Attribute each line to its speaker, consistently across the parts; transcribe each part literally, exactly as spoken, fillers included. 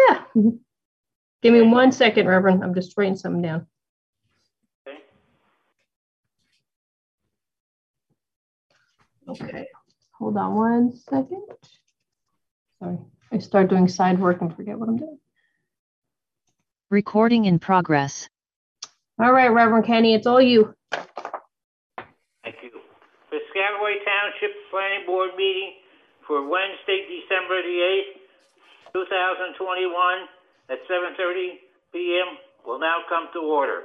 Speaker 1: Yeah. Give me one second, Reverend. I'm just writing something down. Okay. Hold on one second. Sorry. I start doing side work and forget what I'm doing.
Speaker 2: Recording in progress.
Speaker 1: All right, Reverend Kenny, it's all you.
Speaker 3: Thank you. The Piscataway Township Planning Board meeting for Wednesday, December the eighth, two thousand twenty-one at seven thirty p m will now come to order.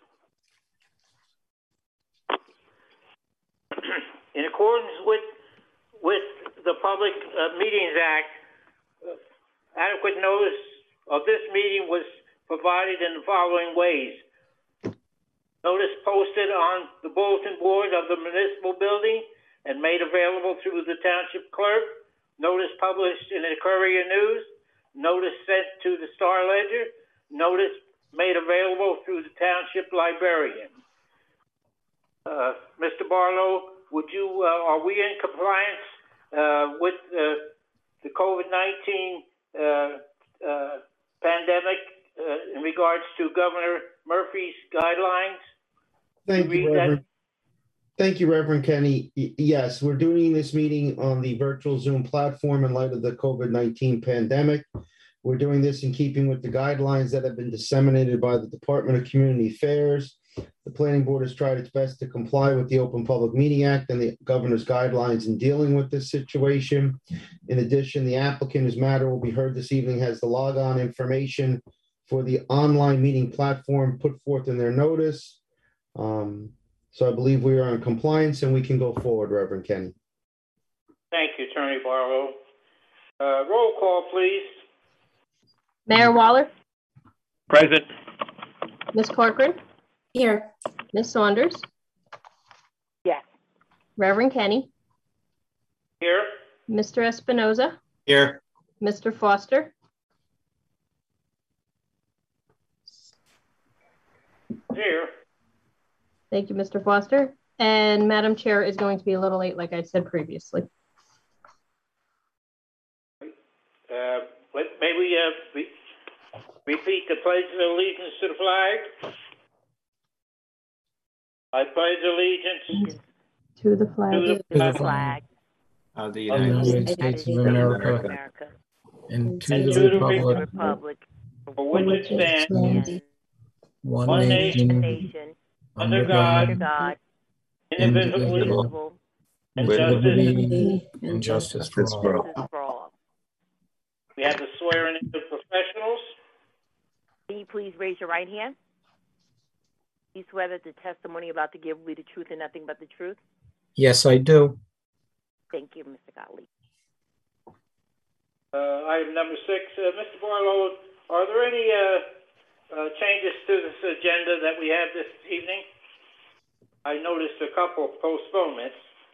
Speaker 3: In accordance with with the Public uh, Meetings Act, uh, adequate notice of this meeting was provided in the following ways. Notice posted on the bulletin board of the municipal building and made available through the township clerk. Notice published in the Courier News. Notice sent to the Star Ledger. Notice made available through the township librarian. Uh, Mister Barlow, would you, uh, are we in compliance uh, with uh, the COVID nineteen uh, uh, pandemic uh, in regards to Governor Murphy's guidelines?
Speaker 4: Thank you, Reverend. Thank you, Reverend Kenny. Y- Yes, we're doing this meeting on the virtual Zoom platform in light of the COVID nineteen pandemic. We're doing this in keeping with the guidelines that have been disseminated by the Department of Community Affairs. The Planning Board has tried its best to comply with the Open Public Meeting Act and the governor's guidelines in dealing with this situation. In addition, the applicant whose matter will be heard this evening has the logon information for the online meeting platform put forth in their notice. Um, so I believe we are in compliance and we can go forward, Reverend Kenny.
Speaker 3: Thank you, Attorney Barlow. Uh, roll call, please.
Speaker 1: Mayor Waller?
Speaker 5: Present.
Speaker 1: Miz Corcoran?
Speaker 6: Here.
Speaker 1: Miz Saunders?
Speaker 6: Yes.
Speaker 1: Reverend Kenny?
Speaker 3: Here.
Speaker 1: Mister Espinoza?
Speaker 5: Here.
Speaker 1: Mister Foster?
Speaker 3: Here.
Speaker 1: Thank you, Mister Foster. And Madam Chair is going to be a little late, like I said previously.
Speaker 3: Uh, may we uh, re repeat the Pledge of Allegiance to the flag? I pledge allegiance
Speaker 1: to the flag,
Speaker 3: to the
Speaker 6: The flag
Speaker 5: of the
Speaker 6: of the
Speaker 5: United
Speaker 6: United
Speaker 5: States
Speaker 6: States
Speaker 5: of
Speaker 6: of
Speaker 5: America
Speaker 6: America,
Speaker 5: and to
Speaker 3: and
Speaker 5: the
Speaker 3: to the
Speaker 5: republic
Speaker 6: republic
Speaker 3: for which it stands,
Speaker 6: and
Speaker 5: one
Speaker 3: one
Speaker 6: a
Speaker 5: nation
Speaker 6: nation
Speaker 3: under
Speaker 5: under
Speaker 3: God,
Speaker 6: under
Speaker 5: God,
Speaker 6: God,
Speaker 3: indivisible,
Speaker 6: indivisible,
Speaker 3: and
Speaker 5: with
Speaker 3: justice.
Speaker 5: liberty and justice for all.
Speaker 6: justice for all.
Speaker 3: We have the swearing in of professionals.
Speaker 6: Can you please raise your right hand? Do you swear that the testimony you're about to give will be the truth and nothing but the truth?
Speaker 5: Yes, I do.
Speaker 6: Thank you, Mister Gottlieb.
Speaker 3: Uh, item number six, uh, Mister Barlow, are there any uh, uh, changes to this agenda that we have this evening? I noticed a couple of postponements.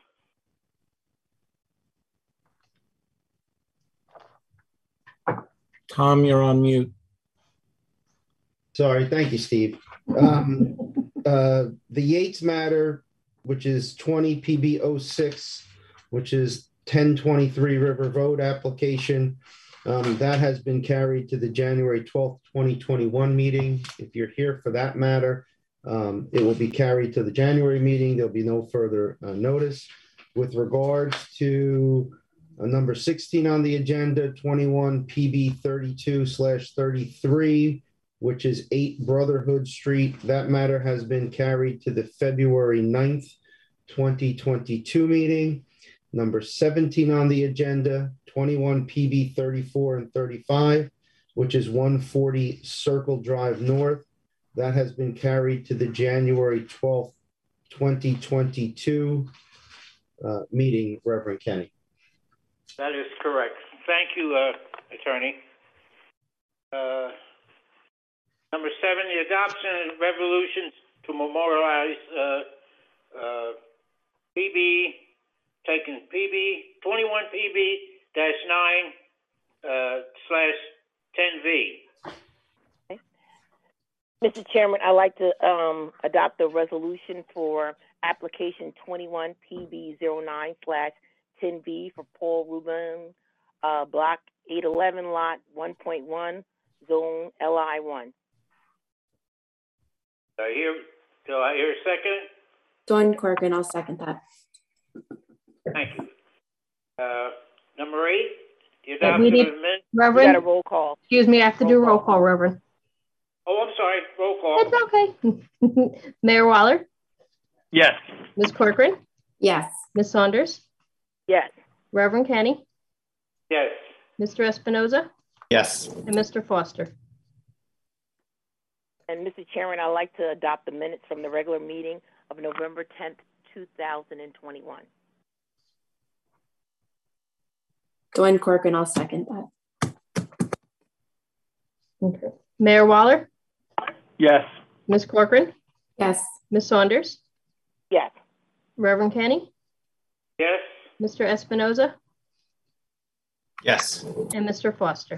Speaker 5: Tom, you're on mute.
Speaker 4: Sorry, thank you, Steve. Um, uh, the Yates matter, which is twenty P B oh six, which is ten twenty-three River Road application, um, that has been carried to the January twelfth, twenty twenty-one meeting. If you're here for that matter, um, it will be carried to the January meeting. There'll be no further uh, notice. With regards to uh, number sixteen on the agenda, twenty-one P B thirty-two slash thirty-three, which is eight Brotherhood Street. That matter has been carried to the February ninth, twenty twenty-two meeting. Number seventeen on the agenda, twenty-one P B thirty-four and thirty-five, which is one forty Circle Drive North. That has been carried to the January twelfth, twenty twenty-two uh, meeting, Reverend Kenny.
Speaker 3: That is correct. Thank you, uh, Attorney. Uh, number seven, the adoption of resolutions to memorialize uh, uh, P B, taking P B, twenty-one P B dash nine uh, slash ten V.
Speaker 6: Mister Chairman, I'd like to um, adopt the resolution for application twenty-one P B zero nine slash ten V for Paul Rubin, uh, block eight eleven lot one point one, zone L I one.
Speaker 3: Do I hear, do I hear a second?
Speaker 2: Dawn Corcoran, I'll second that.
Speaker 3: Thank you. Uh, number eight, the
Speaker 1: Yeah,
Speaker 3: adoption
Speaker 1: we
Speaker 3: of
Speaker 1: need-
Speaker 3: the minutes.
Speaker 6: We got a
Speaker 1: Reverend,
Speaker 6: roll call.
Speaker 1: excuse me, I have to do
Speaker 6: Roll
Speaker 1: roll
Speaker 6: call.
Speaker 1: call, Reverend.
Speaker 3: Oh, I'm sorry, roll call.
Speaker 1: It's okay. Mayor Waller,
Speaker 7: Yes.
Speaker 1: Miz Corcoran,
Speaker 2: Yes.
Speaker 1: Miz Saunders,
Speaker 6: Yes.
Speaker 1: Reverend Kenny,
Speaker 3: Yes.
Speaker 1: Mister Espinoza,
Speaker 7: Yes.
Speaker 1: and Mister Foster.
Speaker 6: And Mister Chairman, I'd like to adopt the minutes from the regular meeting of November tenth, two thousand twenty-one.
Speaker 2: Dawn Corcoran, I'll second that.
Speaker 1: Okay. Mayor Waller,
Speaker 7: Yes.
Speaker 1: Miz Corcoran,
Speaker 2: Yes.
Speaker 1: Miz Saunders,
Speaker 6: Yes.
Speaker 1: Reverend Kenny,
Speaker 3: Yes.
Speaker 1: Mister Espinoza,
Speaker 7: Yes.
Speaker 1: and Mister Foster.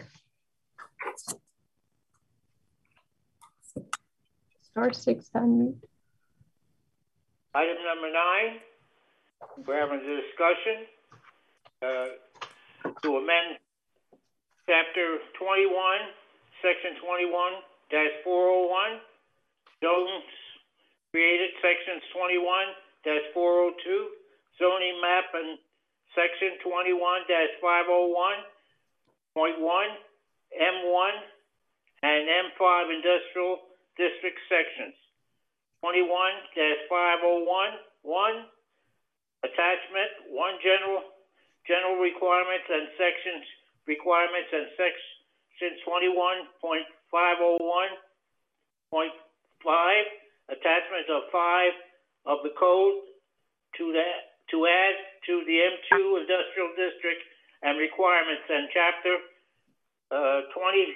Speaker 1: Star six on mute.
Speaker 3: Item number nine, we're having a discussion uh, to amend chapter twenty-one, section twenty-one dash four oh one, zones created, sections twenty-one dash four oh two, zoning map and section twenty-one dash five oh one point one, M one, and M five industrial district sections. twenty-one dash five oh one, one, attachment, one general, general requirements and sections, requirements and section twenty-one point five oh one point five, attachment of five of the code to that, to add to the M two industrial district and requirements and chapter, uh, twenty,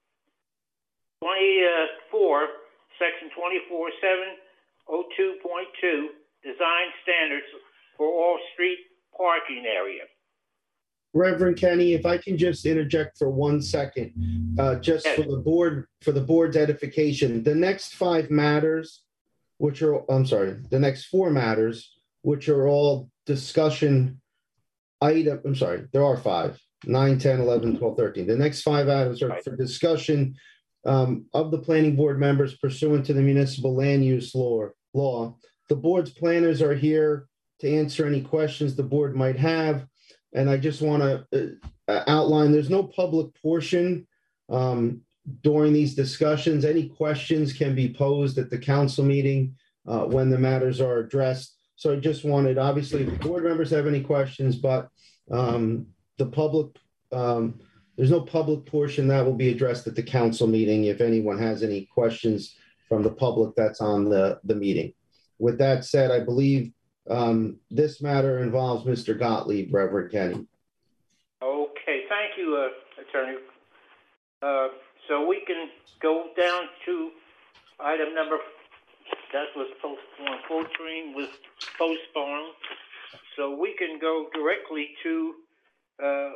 Speaker 3: twenty-four, section twenty-four seven oh two point two, design standards for all street parking area.
Speaker 4: Reverend Kenny, if I can just interject for one second, uh, just
Speaker 3: Yes.
Speaker 4: for the board, for the board's edification, the next five matters, which are, I'm sorry, the next four matters, which are all discussion item, I'm sorry, there are five, nine, ten, eleven, twelve, thirteen. The next five items are for discussion um, of the planning board members pursuant to the municipal land use law. law. The board's planners are here to answer any questions the board might have. And I just want to uh, outline, there's no public portion um, during these discussions. Any questions can be posed at the council meeting uh, when the matters are addressed. So I just wanted, obviously, if the board members have any questions, but um, the public, um, there's no public portion that will be addressed at the council meeting. If anyone has any questions from the public, that's on the, the meeting. With that said, I believe um, this matter involves Mister Gottlieb, Reverend Kenny.
Speaker 3: Okay, thank you, uh, Attorney. Uh, so we can go down to item number, that was postponed, fourteen was postponed. So we can go directly to uh,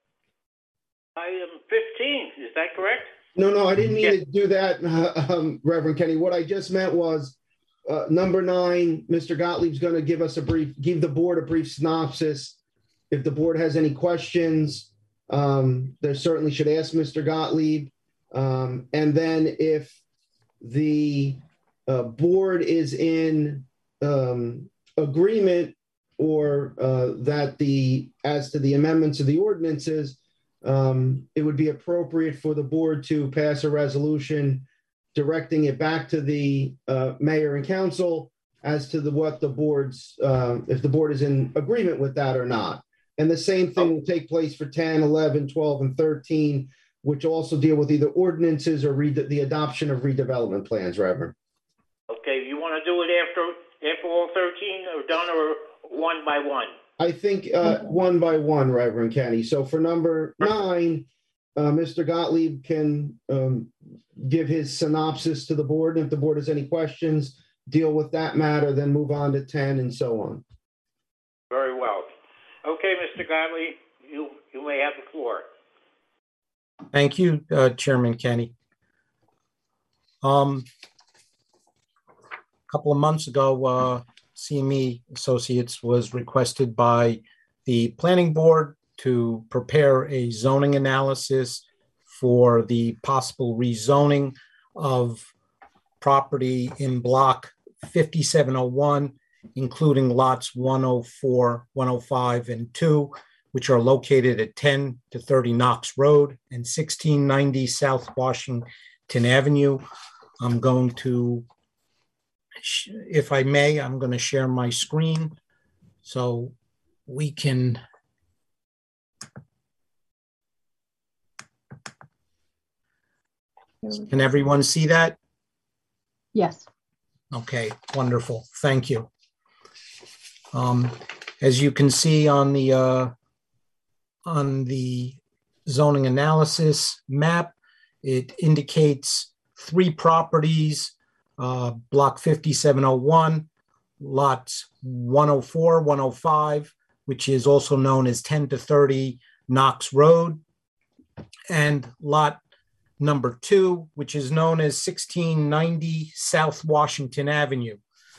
Speaker 3: item fifteen, is that correct?
Speaker 4: No, no, I didn't mean
Speaker 3: Yeah.
Speaker 4: to do that, uh, um, Reverend Kenny. What I just meant was uh, number nine, Mister Gottlieb's going to give us a brief, give the board a brief synopsis. If the board has any questions, um, they certainly should ask Mister Gottlieb. Um, and then if the uh, board is in um, agreement or uh, that the, as to the amendments of the ordinances, um, it would be appropriate for the board to pass a resolution directing it back to the uh, mayor and council as to the what the board's, uh, if the board is in agreement with that or not. And the same thing will take place for ten, eleven, twelve, and thirteen, which also deal with either ordinances or read the adoption of redevelopment plans, Reverend.
Speaker 3: Okay, you want to do it after, after all thirteen are done or one by one?
Speaker 4: I think uh, one by one, Reverend Kenny. So for number nine, uh, Mister Gottlieb can um, give his synopsis to the board. And if the board has any questions, deal with that matter, then move on to ten and so on.
Speaker 3: Very well. Okay, Mister Gottlieb, you, you may have the floor.
Speaker 5: Thank you, uh, Chairman Kenny. Um, a couple of months ago, uh, C M E Associates was requested by the planning board to prepare a zoning analysis for the possible rezoning of property in block fifty-seven oh one, including lots one oh four, one oh five, and two, which are located at ten to thirty Knox Road and sixteen ninety South Washington Avenue. I'm going to, if I may, I'm going to share my screen so we can. Can everyone see that?
Speaker 1: Yes.
Speaker 5: Okay, wonderful. Thank you. Um, as you can see on the uh, on the zoning analysis map, it indicates three properties, uh, block fifty-seven oh one, lots one oh four, one oh five, which is also known as ten to thirty Knox Road, and lot number two, which is known as sixteen ninety South Washington Avenue.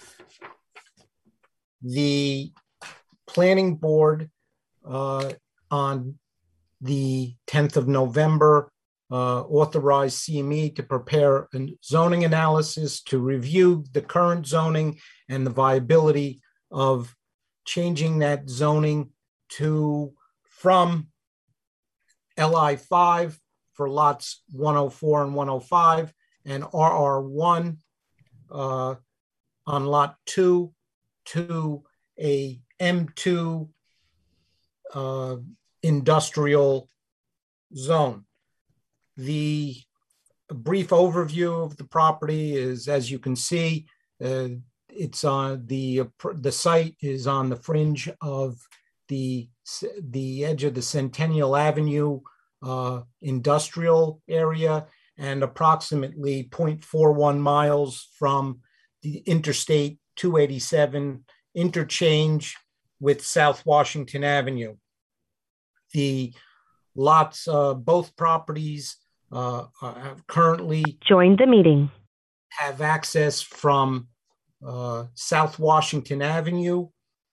Speaker 5: The planning board uh, on the tenth of November uh, authorized C M E to prepare a zoning analysis to review the current zoning and the viability of changing that zoning to from L I five for lots one oh four and one oh five, and R R one uh, on lot two to a M two uh, industrial zone. The brief overview of the property is, as you can see, uh, it's on the the site is on the fringe of the the edge of the Centennial Avenue Uh, industrial area and approximately zero point four one miles from the Interstate two eighty-seven interchange with South Washington Avenue. The lots, uh, both properties uh, are currently
Speaker 8: joined the meeting,
Speaker 5: have access from uh, South Washington Avenue.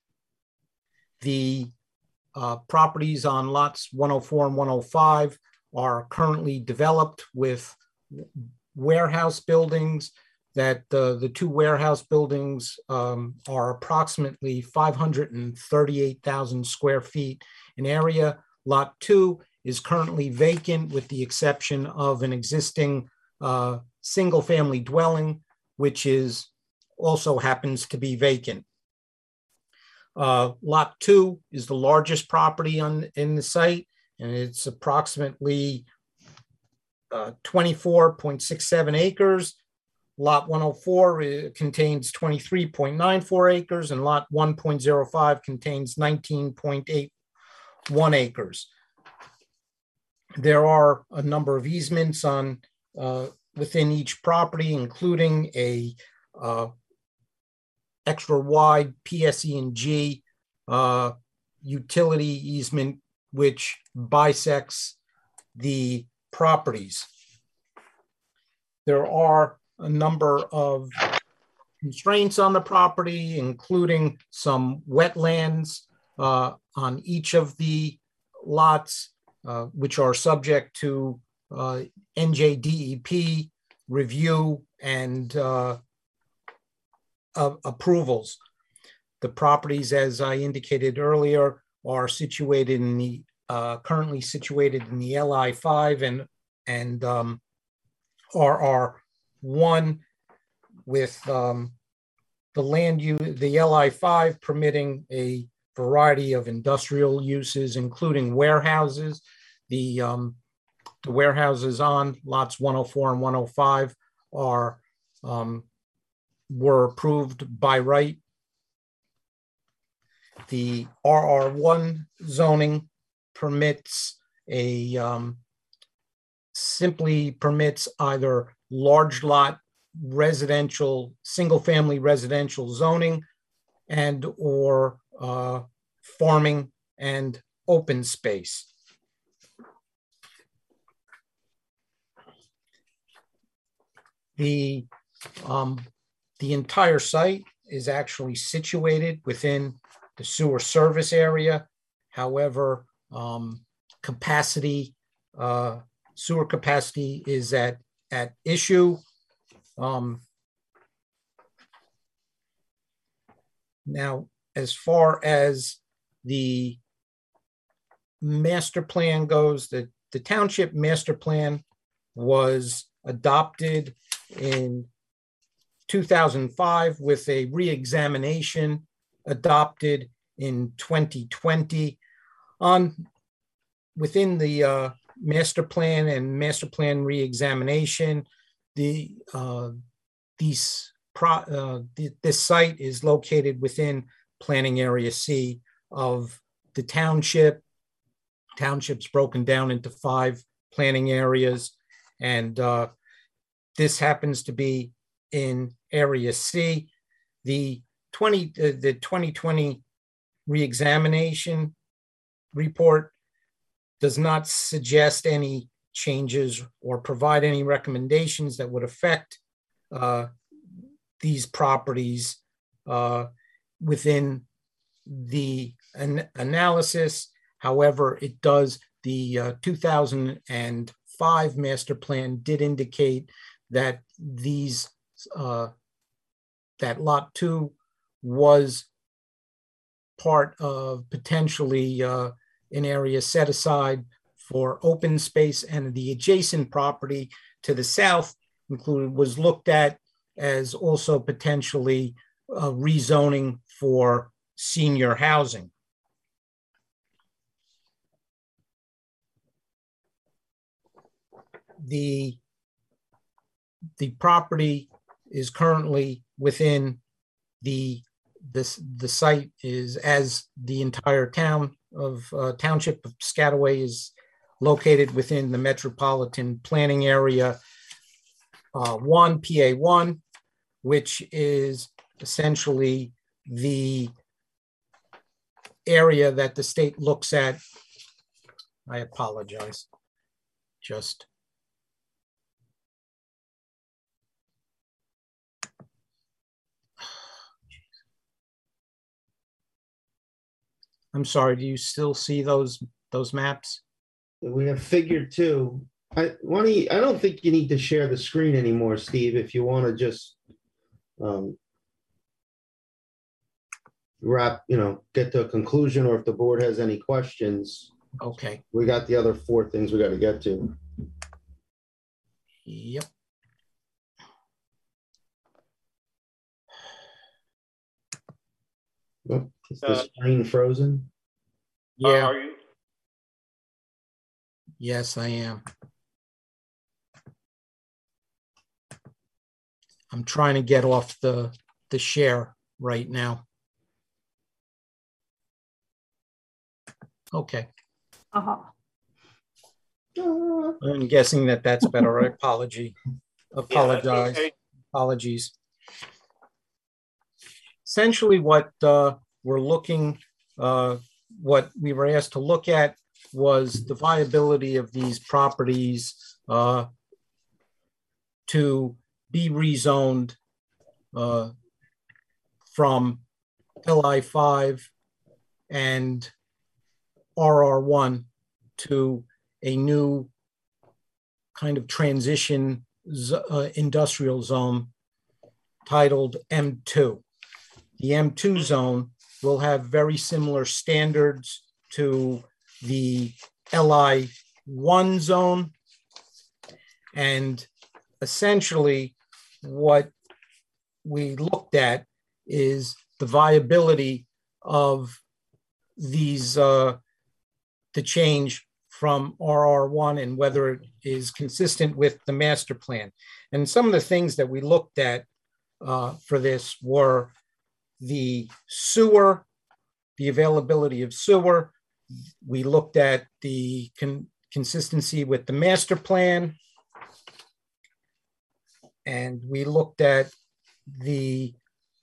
Speaker 5: The Uh, properties on lots one oh four and one oh five are currently developed with warehouse buildings that uh, the two warehouse buildings um, are approximately five hundred thirty-eight thousand square feet in area. Lot two is currently vacant with the exception of an existing uh, single family dwelling, which is also happens to be vacant. Uh, lot two is the largest property on in the site, and it's approximately uh, twenty-four point six seven acres. Lot one oh four uh, contains twenty-three point nine four acres, and lot one point oh five contains nineteen point eight one acres. There are a number of easements on uh, within each property, including a uh, extra wide P S E and G uh, utility easement, which bisects the properties. There are a number of constraints on the property, including some wetlands uh, on each of the lots, uh, which are subject to uh, N J D E P review and uh, Of approvals. The properties, as I indicated earlier, are situated in the uh, currently situated in the L I five and and um, R R one, with um, the land use the L I five permitting a variety of industrial uses, including warehouses. The um, the warehouses on lots one oh four and one oh five are um, were approved by right. The R R one zoning permits a um, simply permits either large lot residential, single family residential zoning and or uh, farming and open space. The um, The entire site is actually situated within the sewer service area. However, um, capacity, uh, sewer capacity is at, at issue. Um, now, as far as the master plan goes, the, the township master plan was adopted in two thousand five with a re-examination adopted in twenty twenty. On within the uh, master plan and master plan re-examination, the uh, these pro, uh, the, this site is located within planning area C of the township. Township's broken down into five planning areas, and uh, this happens to be in area C. The twenty uh, the twenty twenty re-examination report does not suggest any changes or provide any recommendations that would affect uh, these properties uh, within the an analysis. However, it does, the uh, two thousand five master plan did indicate that these, uh, that lot two was part of potentially uh, an area set aside for open space, and the adjacent property to the south included was looked at as also potentially uh, rezoning for senior housing. The, the property is currently within the, this, the site is, as the entire town of uh, township of Piscataway is located within the metropolitan planning area uh, one, P A one, which is essentially the area that the state looks at. I apologize. Just I'm sorry, do you still see those those maps?
Speaker 4: We have figure two. I want to, I don't think you need to share the screen anymore, Steve, if you want to just um, wrap, you know, get to a conclusion, or if the board has any questions.
Speaker 5: Okay.
Speaker 4: We got the other four things we got to get to.
Speaker 5: Yep.
Speaker 4: Oh, is the
Speaker 3: Uh,
Speaker 4: screen frozen?
Speaker 5: Yeah.
Speaker 3: Are you,
Speaker 5: Yes, I am. I'm trying to get off the, the share right now. Okay.
Speaker 1: Uh-huh.
Speaker 5: I'm guessing that that's better. Apology. Apologize.
Speaker 3: okay.
Speaker 5: Apologies. Essentially what uh, we're looking, uh, what we were asked to look at was the viability of these properties uh, to be rezoned uh, from L I five and R R one to a new kind of transition uh, industrial zone titled M two. The M two zone will have very similar standards to the L I one zone. And essentially what we looked at is the viability of these, uh, the change from R R one and whether it is consistent with the master plan. And some of the things that we looked at uh, for this were the sewer, the availability of sewer. We looked at the con consistency with the master plan. And we looked at the,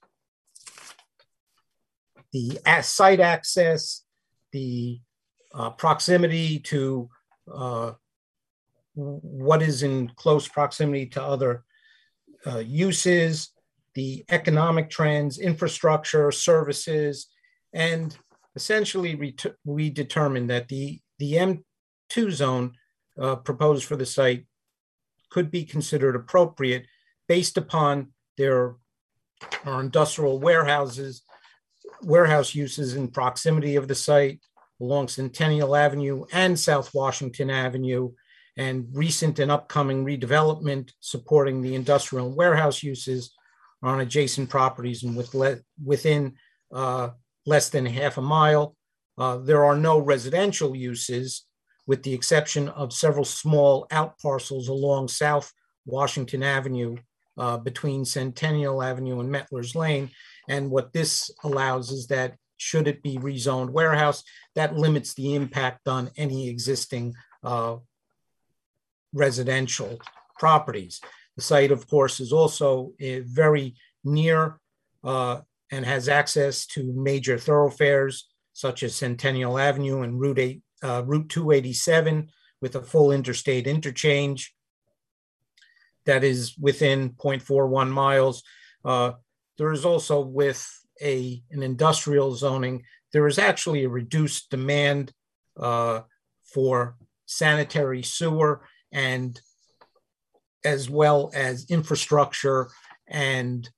Speaker 5: the site access, the uh, proximity to uh, what is in close proximity to other uh, uses, the economic trends, infrastructure, services, and essentially we, we determined that the, the M two zone uh, proposed for the site could be considered appropriate based upon their our industrial warehouses, warehouse uses in proximity of the site along Centennial Avenue and South Washington Avenue, and recent and upcoming redevelopment supporting the industrial and warehouse uses on adjacent properties and with le within uh, less than half a mile. Uh, there are no residential uses, with the exception of several small out parcels along South Washington Avenue uh, between Centennial Avenue and Mettler's Lane. And what this allows is that should it be rezoned warehouse, that limits the impact on any existing uh, residential properties. The site, of course, is also uh, very near uh, and has access to major thoroughfares such as Centennial Avenue and Route eight, uh, Route two eighty-seven, with a full interstate interchange that is within zero point four one miles. Uh, there is also, with a an industrial zoning, there is actually a reduced demand uh, for sanitary sewer and as well as infrastructure and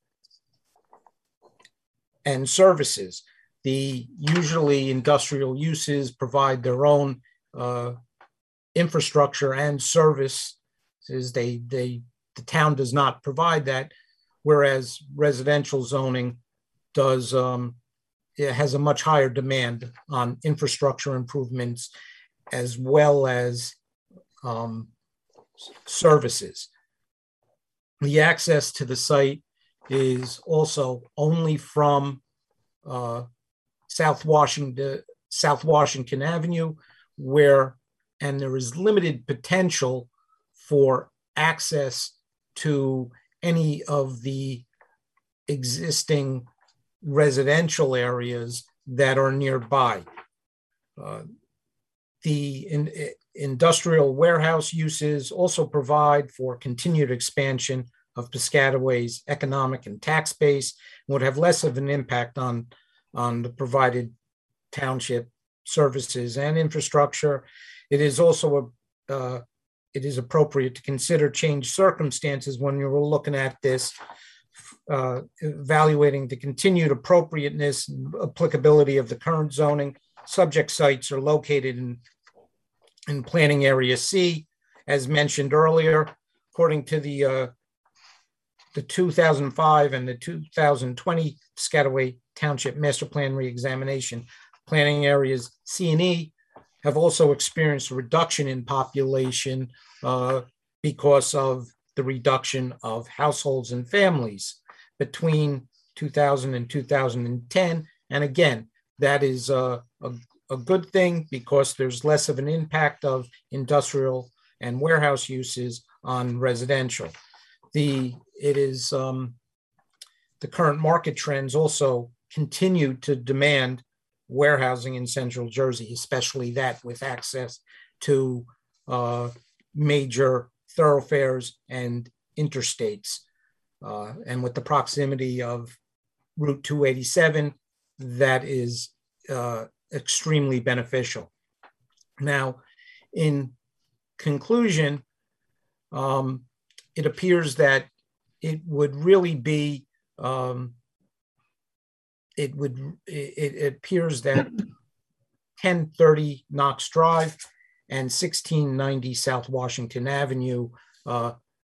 Speaker 5: and services. The usually industrial uses provide their own uh, infrastructure and services. They, they, the town does not provide that, whereas residential zoning does, um, it has a much higher demand on infrastructure improvements as well as um, services. The access to the site is also only from uh, South Washington, South Washington Avenue, where, and there is limited potential for access to any of the existing residential areas that are nearby. Uh, the in, industrial warehouse uses also provide for continued expansion of Piscataway's economic and tax base, and would have less of an impact on, on the provided township services and infrastructure. It is also a, uh, it is appropriate to consider changed circumstances when you're looking at this, uh, evaluating the continued appropriateness and applicability of the current zoning. Subject sites are located in, in Planning Area C, as mentioned earlier. According to the uh, the two thousand five and the two thousand twenty Piscataway Township Master Plan Reexamination, planning areas C and E have also experienced a reduction in population uh, because of the reduction of households and families between two thousand and two thousand ten. And again, that is a, a, a good thing because there's less of an impact of industrial and warehouse uses on residential. The, it is, um, the current market trends also continue to demand warehousing in Central Jersey, especially that with access to uh, major thoroughfares and interstates. Uh, and with the proximity of Route two eighty-seven, that is uh, extremely beneficial. Now, in conclusion, um, it appears that it would really be, um, it would, it, it appears that ten thirty Knox Drive and sixteen ninety South Washington Avenue uh,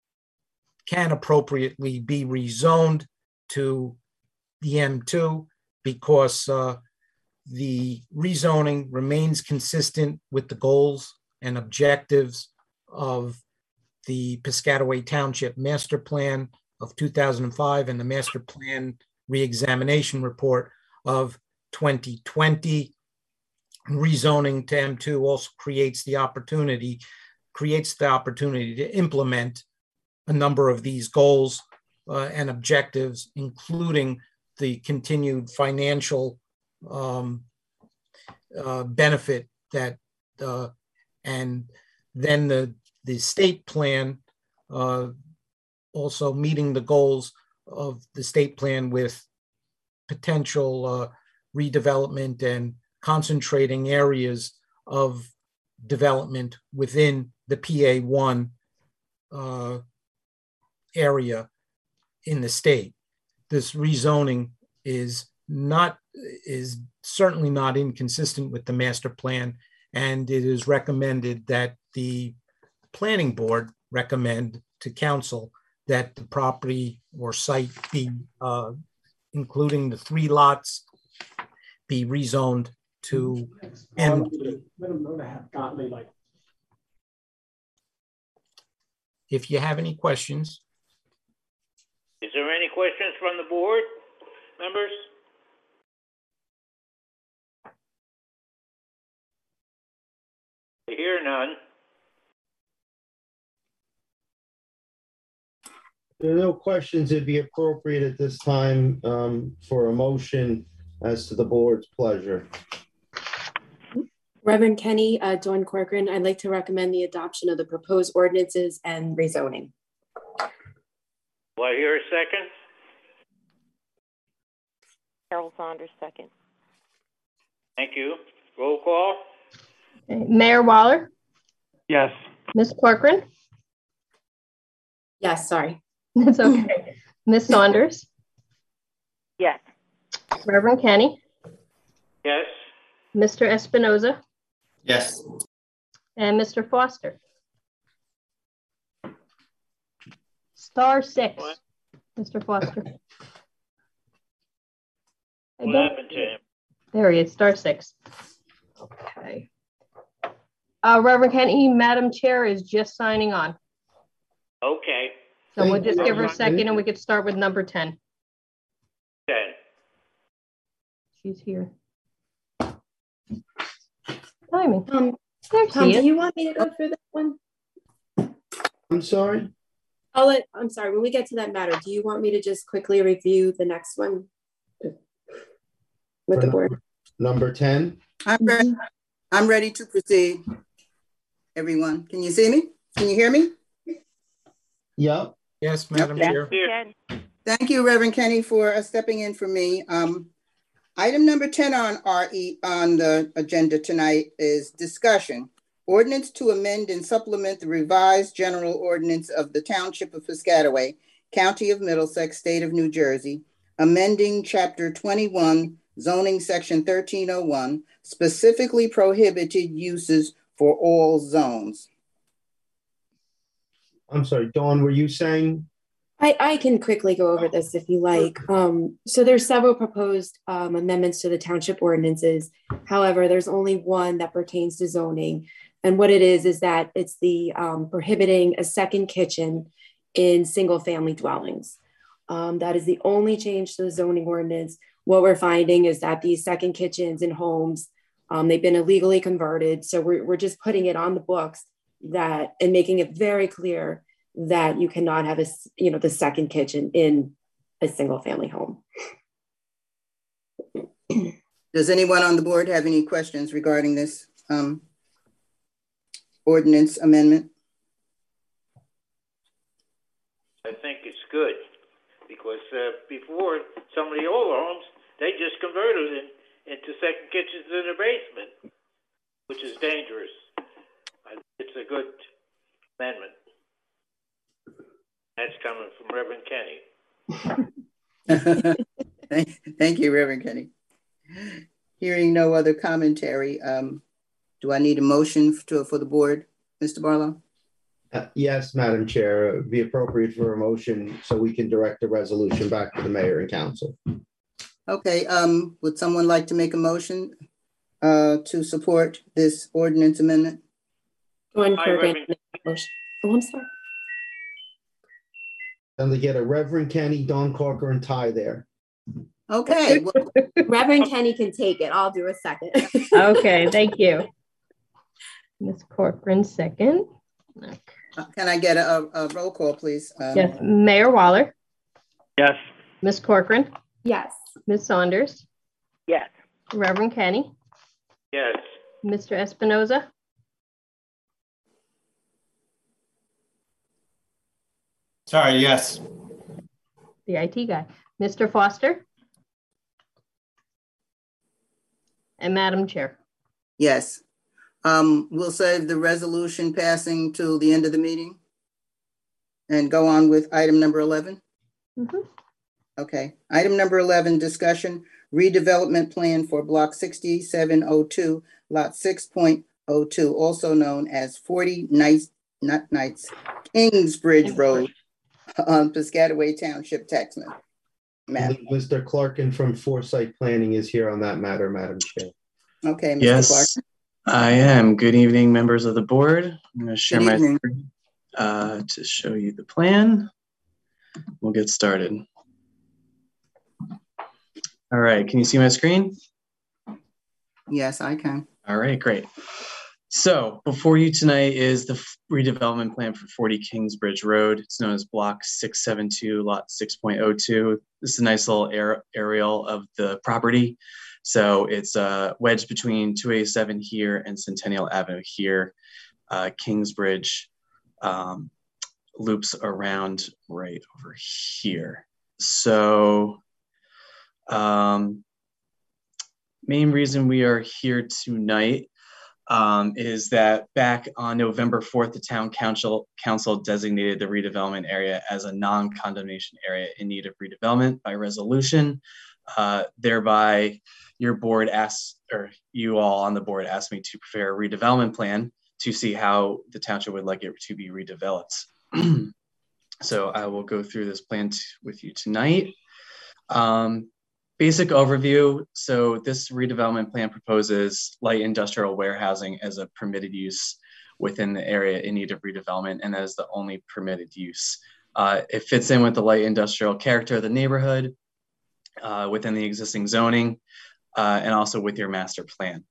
Speaker 5: can appropriately be rezoned to the M two because uh, the rezoning remains consistent with the goals and objectives of the Piscataway Township Master Plan of two thousand five and the Master Plan Reexamination Report of twenty twenty. Rezoning to M two also creates the opportunity, creates the opportunity to implement a number of these goals uh, and objectives, including the continued financial um, uh, benefit that, uh, and then the, the state plan uh, also meeting the goals of the state plan with potential uh, redevelopment and concentrating areas of development within the P A one uh, area in the state. This rezoning is not, is certainly not inconsistent with the master plan, and it is recommended that the planning board recommend to council that the property or site be, uh, including the three lots, be rezoned to M. If you have any questions.
Speaker 3: Is there any questions from the board members? I hear none.
Speaker 4: There are no questions. It'd be appropriate at this time um, for a motion as to the board's pleasure.
Speaker 2: Reverend Kenny, uh, Dawn Corcoran, I'd like to recommend the adoption of the proposed ordinances and rezoning.
Speaker 3: Do I hear a second?
Speaker 6: Carol Saunders, second.
Speaker 3: Thank you. Roll call.
Speaker 1: Okay. Mayor Waller,
Speaker 7: Yes.
Speaker 1: Miz Corcoran.
Speaker 2: Yes, sorry.
Speaker 1: That's okay. Miz Saunders,
Speaker 6: Yes.
Speaker 1: Reverend Kenny,
Speaker 3: Yes.
Speaker 1: Mister Espinoza,
Speaker 7: Yes.
Speaker 1: and Mister Foster. Star six,
Speaker 3: What?
Speaker 1: Mister Foster. I
Speaker 3: What
Speaker 1: don't-
Speaker 3: happened to him?
Speaker 1: There he is, star six. Okay. Uh, Reverend Kenny, Madam Chair is just signing on.
Speaker 3: Okay.
Speaker 1: So we'll
Speaker 4: Thank
Speaker 1: just
Speaker 4: you,
Speaker 1: give her a
Speaker 4: Reverend
Speaker 1: second
Speaker 4: Kenny.
Speaker 1: and we could start with number ten.
Speaker 3: Okay.
Speaker 1: She's here. Timing.
Speaker 2: Um,
Speaker 1: There
Speaker 2: Tom,
Speaker 1: she
Speaker 2: do
Speaker 1: is.
Speaker 2: you want me to go through that one?
Speaker 4: I'm sorry?
Speaker 2: I'll let, I'm sorry, when we get to that matter, do you want me to just quickly review the next one with the board?
Speaker 4: Number ten?
Speaker 8: I'm ready. I'm ready to proceed. Everyone, can you see me? Can you hear me?
Speaker 4: Yep.
Speaker 5: Yes, Madam
Speaker 8: Yep.
Speaker 5: Chair.
Speaker 6: Ken?
Speaker 8: Thank you, Reverend Kenny, for uh, stepping in for me. Um, item number ten on R E on the agenda tonight is discussion. Ordinance to amend and supplement the revised general ordinance of the Township of Piscataway, County of Middlesex, State of New Jersey, amending Chapter twenty-one, zoning section thirteen oh one, specifically prohibited uses for all zones.
Speaker 4: I'm sorry, Dawn, were you saying?
Speaker 2: I, I can quickly go over this if you like. Um, so there's several proposed um, amendments to the township ordinances. However, there's only one that pertains to zoning. And what it is, is that it's the um, prohibiting a second kitchen in single family dwellings. Um, that is the only change to the zoning ordinance. What we're finding is that these second kitchens in homes, um, they've been illegally converted. So we're, we're just putting it on the books that and making it very clear that you cannot have a, you know, the second kitchen in a single family home.
Speaker 8: Does anyone on the board have any questions regarding this um, ordinance amendment?
Speaker 3: I think it's good because uh, before some of the older homes, they just converted it into second kitchens in the basement, which is dangerous. I, it's a good amendment. That's coming from Reverend Kenny.
Speaker 8: thank, thank you, Reverend Kenny. Hearing no other commentary, um, do I need a motion to, for the board, Mister Barlow?
Speaker 4: Uh, yes, Madam Chair, it would be appropriate for a motion so we can direct the resolution back to the mayor and council.
Speaker 8: Okay, um, would someone like to make a motion uh, to support this ordinance amendment?
Speaker 2: Dawn
Speaker 3: Hi,
Speaker 2: Corcoran.
Speaker 3: Reverend.
Speaker 2: Oh, I'm sorry.
Speaker 4: And they get a Reverend Kenny, Dawn Corcoran tie there.
Speaker 8: Okay, well,
Speaker 2: Reverend Kenny can take it. I'll do a second.
Speaker 1: Okay, thank you. Miz Corcoran, second. Okay.
Speaker 8: can I get a, a roll call, please? Um,
Speaker 1: Yes, Mayor Waller,
Speaker 7: Yes.
Speaker 1: Miz Corcoran,
Speaker 2: Yes.
Speaker 1: Miz Saunders,
Speaker 6: Yes.
Speaker 1: Reverend Kenny,
Speaker 3: Yes.
Speaker 1: Mister Espinoza,
Speaker 7: Sorry, yes.
Speaker 1: the I T guy, Mister Foster, And Madam Chair.
Speaker 8: Yes. Um, we'll save the resolution passing till the end of the meeting and go on with item number eleven.
Speaker 1: Mm-hmm.
Speaker 8: Okay. Item number eleven, discussion, redevelopment plan for block sixty-seven oh two, lot six point oh two, also known as forty Knights, not Knights, Kingsbridge Road on Piscataway Township, Taxman. Ma'am.
Speaker 4: Mister Clarkin from Foresight Planning is here on that matter, Madam Chair.
Speaker 8: Okay, Mister
Speaker 9: Yes,
Speaker 8: Clark.
Speaker 9: I am. Good evening, members of the board. I'm going to share
Speaker 8: Good
Speaker 9: my
Speaker 8: evening.
Speaker 9: screen uh, to show you the plan. We'll get started. All right, can you see my screen?
Speaker 8: Yes, I can.
Speaker 9: All right, great. So before you tonight is the redevelopment plan for forty Kingsbridge Road. It's known as block six seventy-two, lot six point oh two. This is a nice little air, aerial of the property. So it's uh, wedged between two eighty-seven here and Centennial Avenue here. Uh, Kingsbridge um, loops around right over here. So um, main reason we are here tonight um, is that back on November fourth, the town council, council designated the redevelopment area as a non-condemnation area in need of redevelopment by resolution. Uh, thereby, your board asked, or you all on the board asked me to prepare a redevelopment plan to see how the township would like it to be redeveloped. So I will go through this plan t- with you tonight. Um, basic overview. So this redevelopment plan proposes light industrial warehousing as a permitted use within the area in need of redevelopment, and that is the only permitted use. Uh, it fits in with the light industrial character of the neighborhood uh, within the existing zoning, uh, and also with your master plan.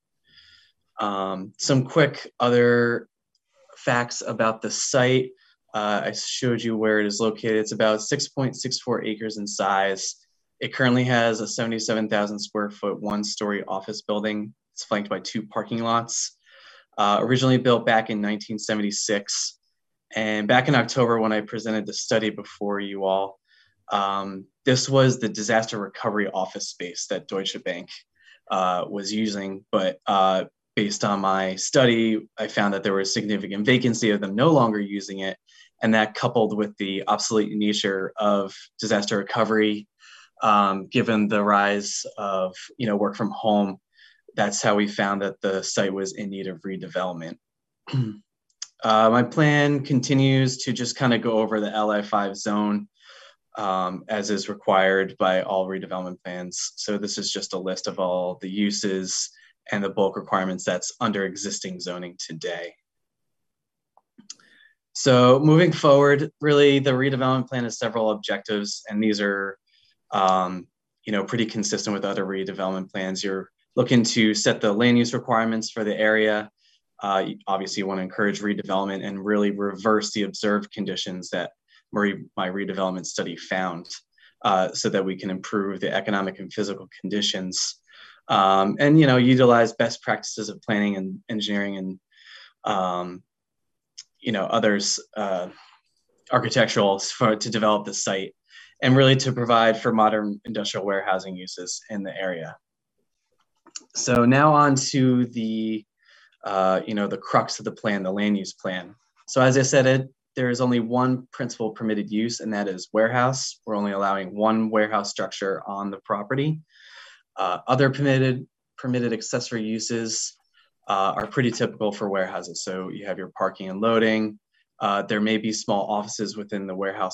Speaker 9: Um, some quick other facts about the site. Uh, I showed you where it is located. It's about six point six four acres in size. It currently has a seventy-seven thousand square foot, one story office building. It's flanked by two parking lots. Uh, originally built back in nineteen seventy-six. And back in October when I presented the study before you all, um, this was the disaster recovery office space that Deutsche Bank uh, was using. But uh, based on my study, I found that there was significant vacancy of them no longer using it. And that coupled with the obsolete nature of disaster recovery, um, given the rise of you know work from home, that's how we found that the site was in need of redevelopment. uh, my plan continues to just kind of go over the L I five zone um, as is required by all redevelopment plans. So this is just a list of all the uses and the bulk requirements that's under existing zoning today. So moving forward, really the redevelopment plan has several objectives, and these are, um, you know, pretty consistent with other redevelopment plans. You're looking to set the land use requirements for the area. Uh, obviously, you want to encourage redevelopment and really reverse the observed conditions that Marie, my redevelopment study found, uh, so that we can improve the economic and physical conditions, um, and you know, utilize best practices of planning and engineering and um, you know, others, uh, architectural for, to develop the site and really to provide for modern industrial warehousing uses in the area. So now on to the, uh, you know, the crux of the plan, the land use plan. So as I said, it, there is only one principal permitted use, and that is warehouse. We're only allowing one warehouse structure on the property. Uh, other permitted, permitted accessory uses Uh, are pretty typical for warehouses. So you have your parking and loading. Uh, there may be small offices within the warehouse.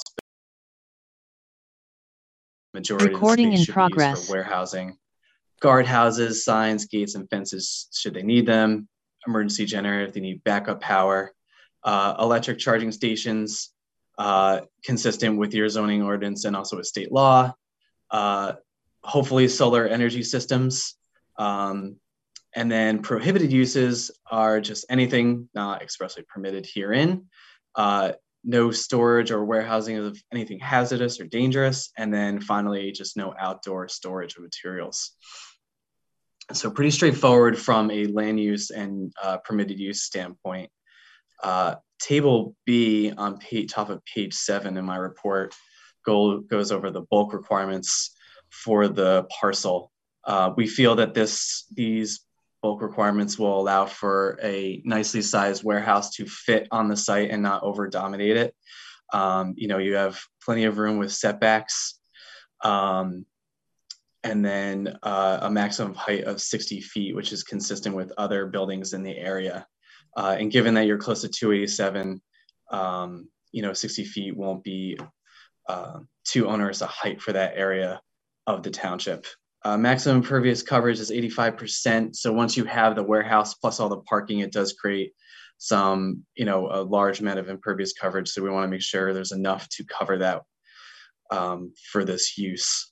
Speaker 9: Majority
Speaker 10: Recording
Speaker 9: of the space
Speaker 10: in
Speaker 9: should
Speaker 10: progress.
Speaker 9: be used for warehousing. Guard houses, signs, gates, and fences, should they need them. Emergency generator if they need backup power. Uh, electric charging stations, uh, consistent with your zoning ordinance and also with state law. Uh, hopefully solar energy systems. Um, And then prohibited uses are just anything not expressly permitted herein. Uh, no storage or warehousing of anything hazardous or dangerous. And then finally, just no outdoor storage of materials. So pretty straightforward from a land use and uh, permitted use standpoint. Uh, table B on page, top of page seven in my report go, goes over the bulk requirements for the parcel. Uh, we feel that this these bulk requirements will allow for a nicely sized warehouse to fit on the site and not over dominate it. Um, you know, you have plenty of room with setbacks, um, and then uh, a maximum height of sixty feet, which is consistent with other buildings in the area. Uh, and given that you're close to two eighty-seven, um, you know, sixty feet won't be uh, too onerous a height for that area of the township. Uh, maximum impervious coverage is eighty-five percent. So once you have the warehouse plus all the parking, it does create some, you know, a large amount of impervious coverage. So we want to make sure there's enough to cover that um, for this use.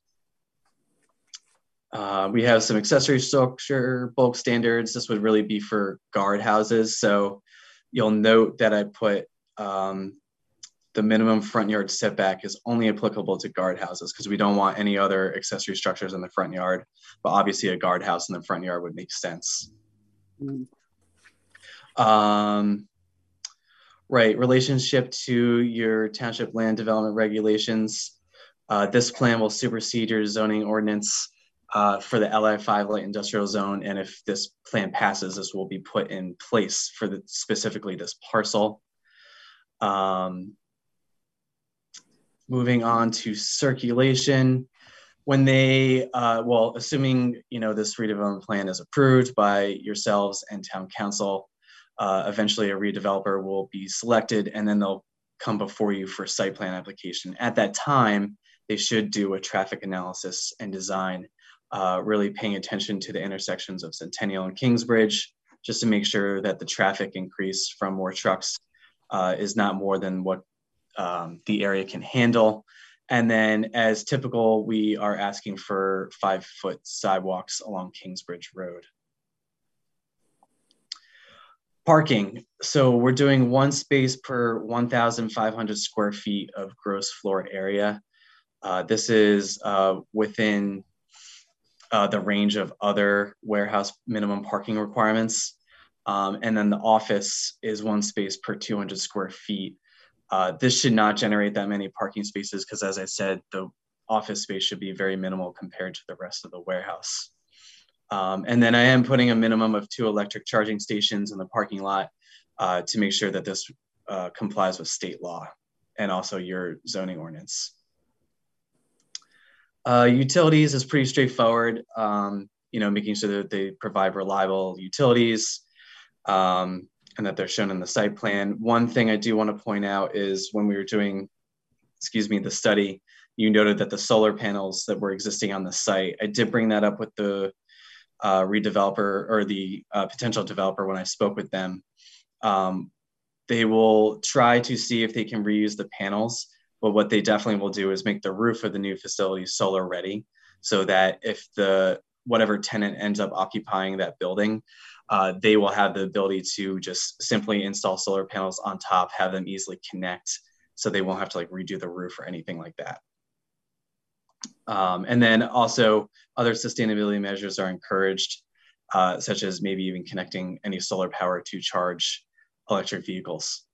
Speaker 9: Uh, we have some accessory structure bulk standards. This would really be for guard houses. So you'll note that I put um, the minimum front yard setback is only applicable to guard houses because we don't want any other accessory structures in the front yard. But obviously a guard house in the front yard would make sense. Mm. Um, right, relationship to your township land development regulations. Uh, this plan will supersede your zoning ordinance uh, for the L I five light industrial zone. And if this plan passes, this will be put in place for the, specifically this parcel. Um, moving on to circulation. When they, uh, well, assuming, you know, this redevelopment plan is approved by yourselves and town council, Uh, eventually a redeveloper will be selected and then they'll come before you for site plan application. At that time, they should do a traffic analysis and design, uh, really paying attention to the intersections of Centennial and Kingsbridge, just to make sure that the traffic increase from more trucks uh, is not more than what um, the area can handle. And then as typical, we are asking for five foot sidewalks along Kingsbridge Road. Parking. So we're doing one space per one thousand five hundred square feet of gross floor area. Uh, this is uh, within uh, the range of other warehouse minimum parking requirements. Um, and then the office is one space per two hundred square feet. Uh, this should not generate that many parking spaces because, as I said, the office space should be very minimal compared to the rest of the warehouse. Um, and then I am putting a minimum of two electric charging stations in the parking lot uh, to make sure that this uh, complies with state law and also your zoning ordinance. Uh, utilities is pretty straightforward, um, you know, making sure that they provide reliable utilities um, and that they're shown in the site plan. One thing I do want to point out is when we were doing, excuse me, the study, you noted that the solar panels that were existing on the site, I did bring that up with the Uh, redeveloper or the uh, potential developer when I spoke with them. Um, they will try to see if they can reuse the panels, but what they definitely will do is make the roof of the new facility solar ready so that if the whatever tenant ends up occupying that building, uh, they will have the ability to just simply install solar panels on top, have them easily connect so they won't have to like redo the roof or anything like that. Um, and then also other sustainability measures are encouraged, uh, such as maybe even connecting any solar power to charge electric vehicles.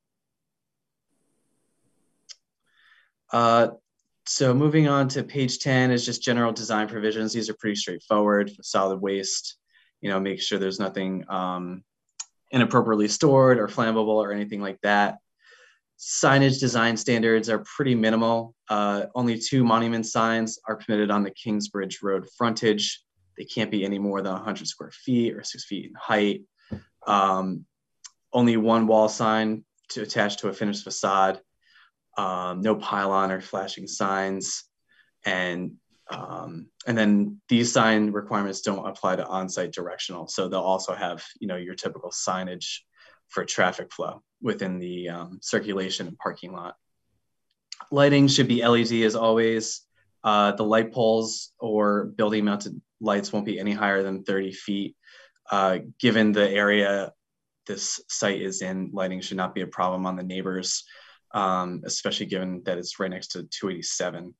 Speaker 9: Uh, so moving on to page ten is just general design provisions. These are pretty straightforward. Solid waste, you know, make sure there's nothing um, inappropriately stored or flammable or anything like that. Signage design standards are pretty minimal. Uh, only two monument signs are permitted on the Kingsbridge Road frontage. They can't be any more than one hundred square feet or six feet in height. Um, only one wall sign to attach to a finished facade. Um, no pylon or flashing signs. And, um, and then these sign requirements don't apply to on-site directional. So they'll also have, you know, your typical signage for traffic flow within the um, circulation and parking lot. Lighting should be L E D as always. Uh, the light poles or building mounted lights won't be any higher than thirty feet. Uh, given the area this site is in, lighting should not be a problem on the neighbors, um, especially given that it's right next to two eighty-seven.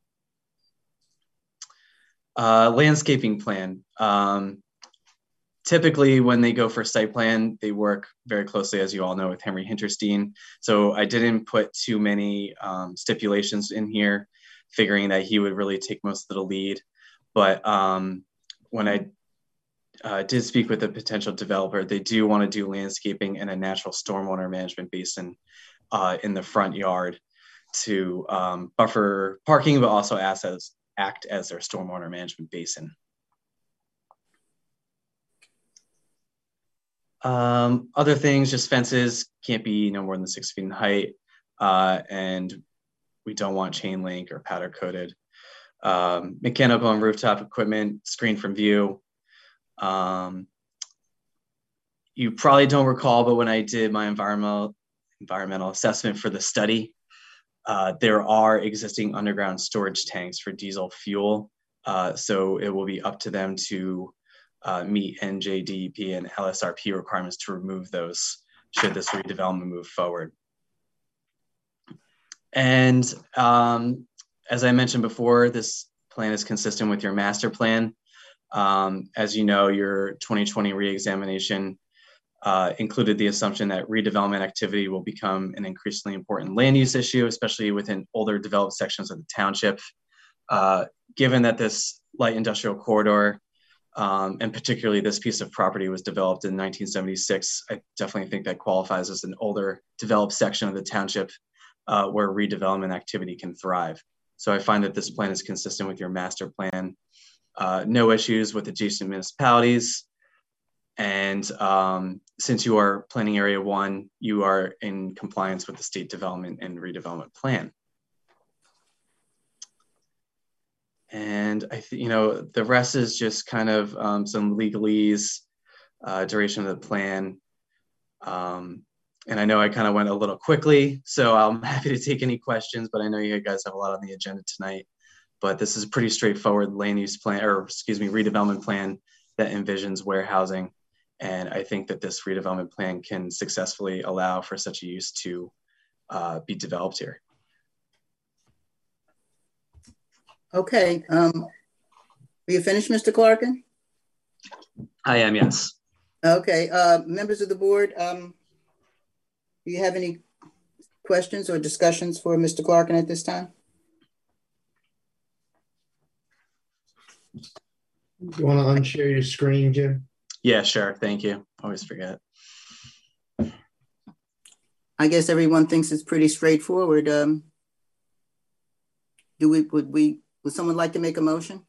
Speaker 9: Uh, landscaping plan. Um, Typically, when they go for site plan, they work very closely, as you all know, with Henry Hinterstein. So I didn't put too many um, stipulations in here, figuring that he would really take most of the lead. But um, when I uh, did speak with a potential developer. They do want to do landscaping and a natural stormwater management basin uh, in the front yard to um, buffer parking, but also act as, act as their stormwater management basin. Um, other things, just fences can't be no more than six feet in height, uh, and we don't want chain link or powder coated. Um, mechanical and rooftop equipment screened from view. Um, you probably don't recall, but when I did my environmental environmental assessment for the study, uh, there are existing underground storage tanks for diesel fuel. Uh, so it will be up to them to uh, meet N J D E P and L S R P requirements to remove those should this redevelopment move forward. And um, as I mentioned before, this plan is consistent with your master plan. Um, as you know, your twenty twenty reexamination uh, included the assumption that redevelopment activity will become an increasingly important land use issue, especially within older developed sections of the township. Uh, given that this light industrial corridor, um, and particularly this piece of property was developed in nineteen seventy-six, I definitely think that qualifies as an older developed section of the township uh, where redevelopment activity can thrive. So I find that this plan is consistent with your master plan. Uh, no issues with adjacent municipalities. And um, since you are planning area one, you are in compliance with the state development and redevelopment plan. And I think, you know, the rest is just kind of um, some legalese, uh, duration of the plan. Um, and I know I kind of went a little quickly, so I'm happy to take any questions, but I know you guys have a lot on the agenda tonight. But this is a pretty straightforward land use plan, or excuse me, redevelopment plan that envisions warehousing. And I think that this redevelopment plan can successfully allow for such a use to uh, be developed here.
Speaker 8: Okay. Um, are you finished, Mister Clarkin?
Speaker 9: I am, yes.
Speaker 8: Okay. Uh, members of the board, um, do you have any questions or discussions for Mister Clarkin at this time?
Speaker 4: You want to unshare your screen, Jim?
Speaker 9: Yeah, sure. Thank you. Always forget.
Speaker 8: I guess everyone thinks it's pretty straightforward. Um, do we, would we, would someone like to make a motion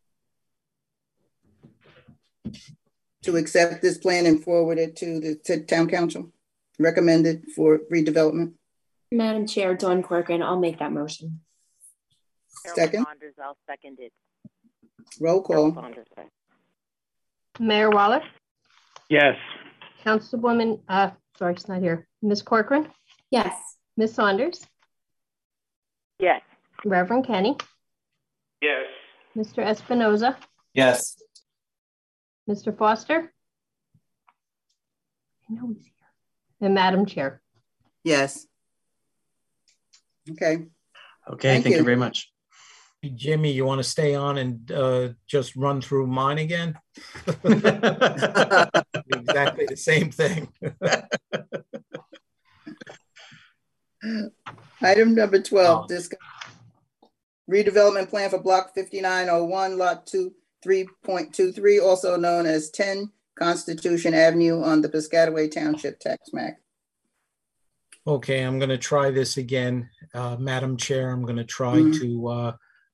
Speaker 8: to accept this plan and forward it to the to town council, recommended for redevelopment?
Speaker 2: Madam Chair, Dawn Corcoran, I'll make that motion.
Speaker 8: Second.
Speaker 6: Saunders, I'll second it.
Speaker 8: Roll call.
Speaker 6: Saunders, sorry.
Speaker 1: Mayor Waller?
Speaker 7: Yes.
Speaker 1: Councilwoman, uh, sorry, it's not here. Miz Corcoran?
Speaker 2: Yes.
Speaker 1: Miz Saunders?
Speaker 6: Yes.
Speaker 1: Reverend Kenny?
Speaker 3: Yes.
Speaker 1: Mister Espinoza?
Speaker 7: Yes.
Speaker 1: Mister Foster? I know he's here. And Madam Chair?
Speaker 8: Yes. Okay.
Speaker 9: Okay,
Speaker 8: Thank
Speaker 9: thank you,
Speaker 8: you
Speaker 9: very much.
Speaker 5: Hey, Jimmy, you want to stay on and uh, just run through mine again? Exactly the same thing.
Speaker 8: Item number twelve, discuss redevelopment plan for block fifty-nine oh one, lot two, three point two three, also known as ten Constitution Avenue on the Piscataway Township tax map.
Speaker 5: Okay, I'm going to try this again. Uh, Madam Chair, I'm going to try
Speaker 8: Mhm.
Speaker 5: to, uh,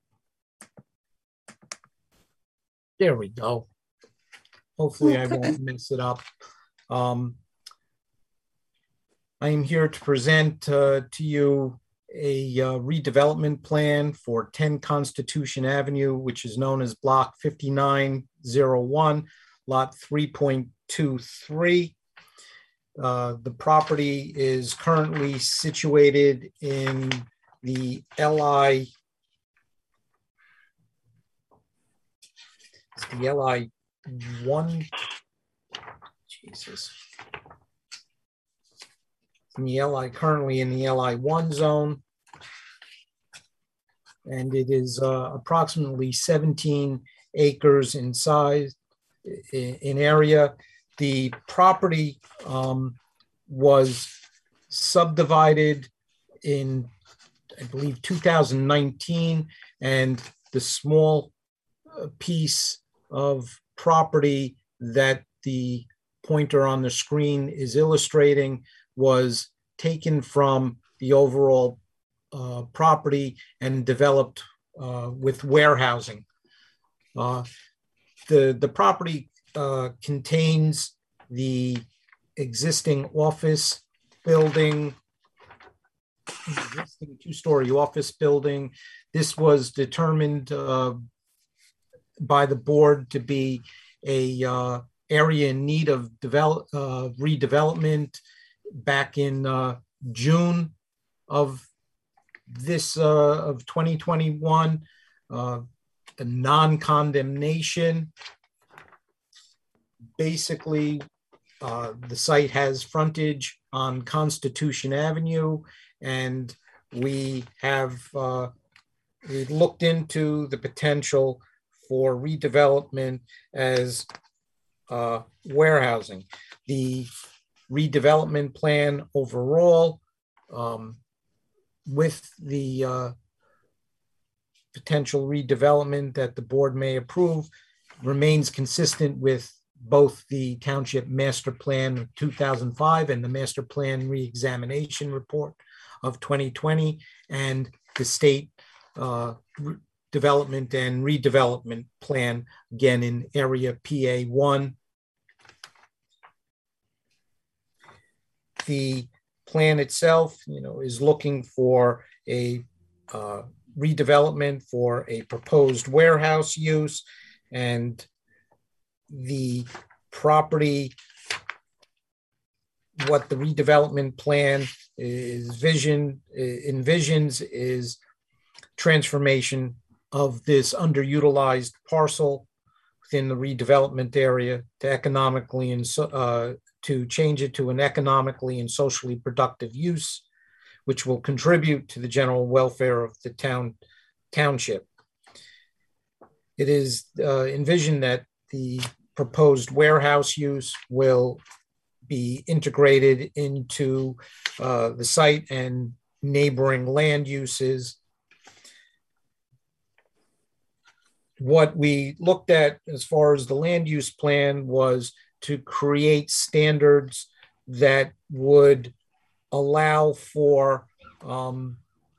Speaker 5: there we go. Hopefully I
Speaker 8: Okay.
Speaker 5: won't mess it up. Um, I am here to present uh, to you a uh, redevelopment plan for ten Constitution Avenue, which is known as block fifty-nine oh one, lot three point two three. Uh, the property is currently situated in the L I, it's the L I one, Jesus. In the L I, currently in the L I one zone. And it is uh, approximately seventeen acres in size, in, in area. The property um, was subdivided in, I believe, two thousand nineteen, and the small uh, piece of property that the pointer on the screen is illustrating was taken from the overall uh, property and developed uh, with warehousing. Uh, the, the property uh, contains the existing office building, existing two-story office building. This was determined uh, by the board to be a uh, area in need of develop, uh, redevelopment back in uh, June of this uh, of twenty twenty-one, uh, a non-condemnation. Basically, uh, the site has frontage on Constitution Avenue, and we have uh, we looked into the potential for redevelopment as uh, warehousing. The redevelopment plan overall, um, with the uh, potential redevelopment that the board may approve, remains consistent with both the Township Master Plan of two thousand five and the Master Plan Reexamination Report of twenty twenty, and the state uh, development and redevelopment plan, again in area P A one. The plan itself, you know, is looking for a uh, redevelopment for a proposed warehouse use, and the property, what the redevelopment plan is vision envisions is transformation of this underutilized parcel within the redevelopment area to economically and so, uh, to change it to an economically and socially productive use, which will contribute to the general welfare of the town township. It is uh, envisioned that the proposed warehouse use will be integrated into uh, the site and neighboring land uses. What we looked at as far as the land use plan was to create standards that would allow for um,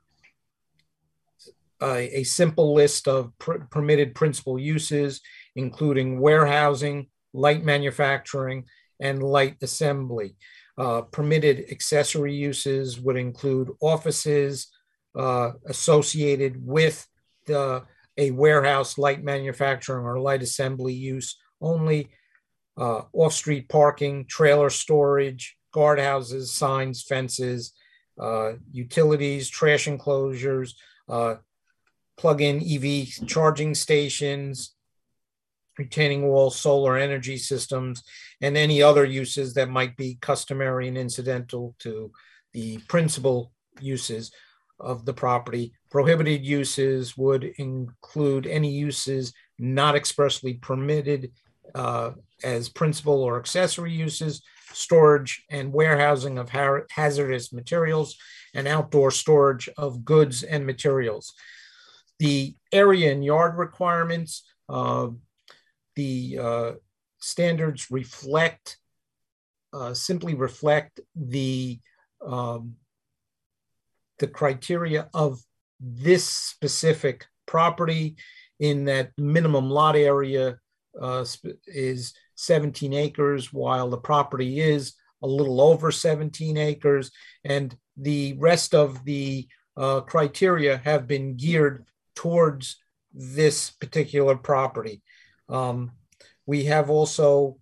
Speaker 5: a, a simple list of pr permitted principal uses, including warehousing, light manufacturing, and light assembly. Uh, permitted accessory uses would include offices uh, associated with the, a warehouse, light manufacturing, or light assembly use only. Uh, off-street parking, trailer storage, guardhouses, signs, fences, uh, utilities, trash enclosures, uh, plug-in E V charging stations, retaining wall, solar energy systems, and any other uses that might be customary and incidental to the principal uses of the property. Prohibited uses would include any uses not expressly permitted uh, as principal or accessory uses, storage and warehousing of ha hazardous materials, and outdoor storage of goods and materials. The area and yard requirements, uh, the uh, standards reflect, uh, simply reflect the, um, the criteria of this specific property, in that minimum lot area uh, is seventeen acres, while the property is a little over seventeen acres, and the rest of the uh, criteria have been geared towards this particular property. Um, we have also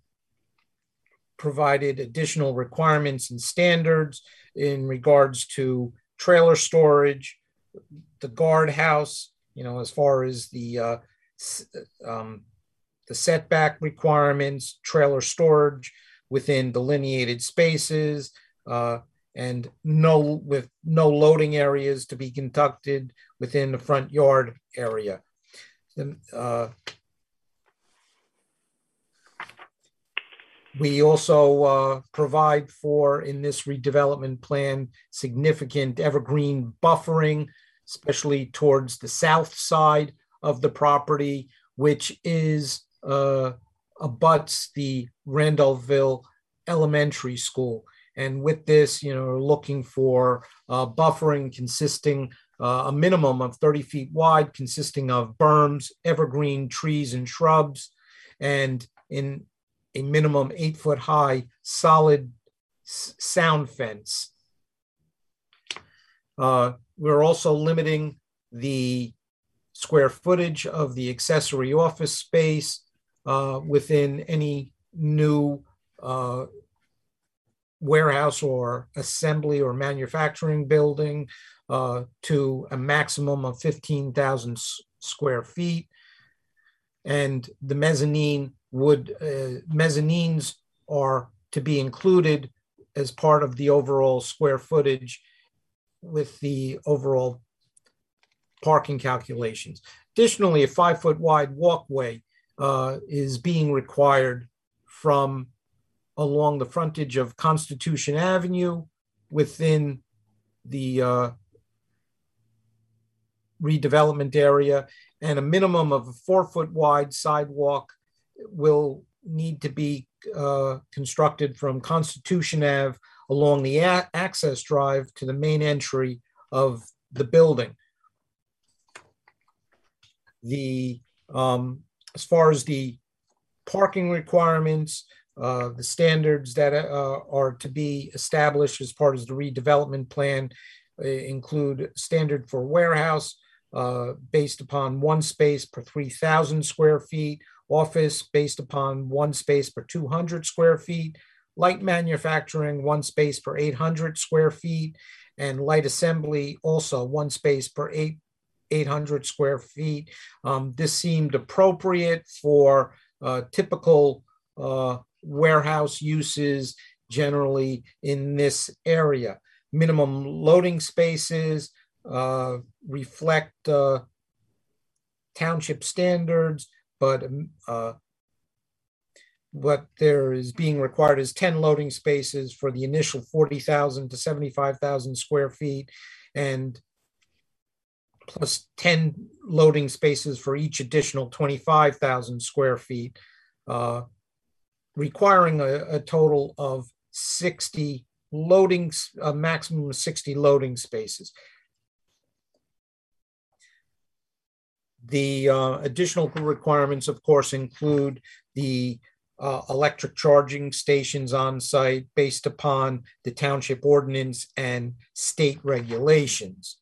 Speaker 5: provided additional requirements and standards in regards to trailer storage, the guardhouse, you know, as far as the uh, um, the setback requirements, trailer storage within delineated spaces, uh, and no with no loading areas to be conducted within the front yard area. Uh, we also uh, provide for, in this redevelopment plan, significant evergreen buffering, especially towards the south side of the property, which is uh, abuts the Randolphville Elementary School. And with this, you know, we're looking for uh, buffering consisting uh, a minimum of thirty feet wide, consisting of berms, evergreen trees and shrubs, and in a minimum eight foot high solid s- sound fence. Uh, we're also limiting the square footage of the accessory office space uh, within any new uh, warehouse or assembly or manufacturing building uh, to a maximum of fifteen thousand s- square feet. And the mezzanine would, uh, mezzanines are to be included as part of the overall square footage with the overall parking calculations. Additionally, a five foot wide walkway uh, is being required from along the frontage of Constitution Avenue within the uh, redevelopment area, and a minimum of a four foot wide sidewalk will need to be uh, constructed from Constitution Avenue along the a- access drive to the main entry of the building. The um, as far as the parking requirements, uh, the standards that uh, are to be established as part of the redevelopment plan uh, include standard for warehouse uh, based upon one space per three thousand square feet, office based upon one space per two hundred square feet, light manufacturing one space per eight hundred square feet, and light assembly also one space per eight, 800 square feet. Um, this seemed appropriate for uh, typical uh, warehouse uses generally in this area. Minimum loading spaces uh, reflect uh, township standards, but uh, what there is being required is ten loading spaces for the initial forty thousand to seventy-five thousand square feet, and plus ten loading spaces for each additional twenty-five thousand square feet, uh, requiring a, a total of sixty loadings, a maximum of sixty loading spaces. The uh, additional requirements, of course, include the uh, electric charging stations on site based upon the township ordinance and state regulations.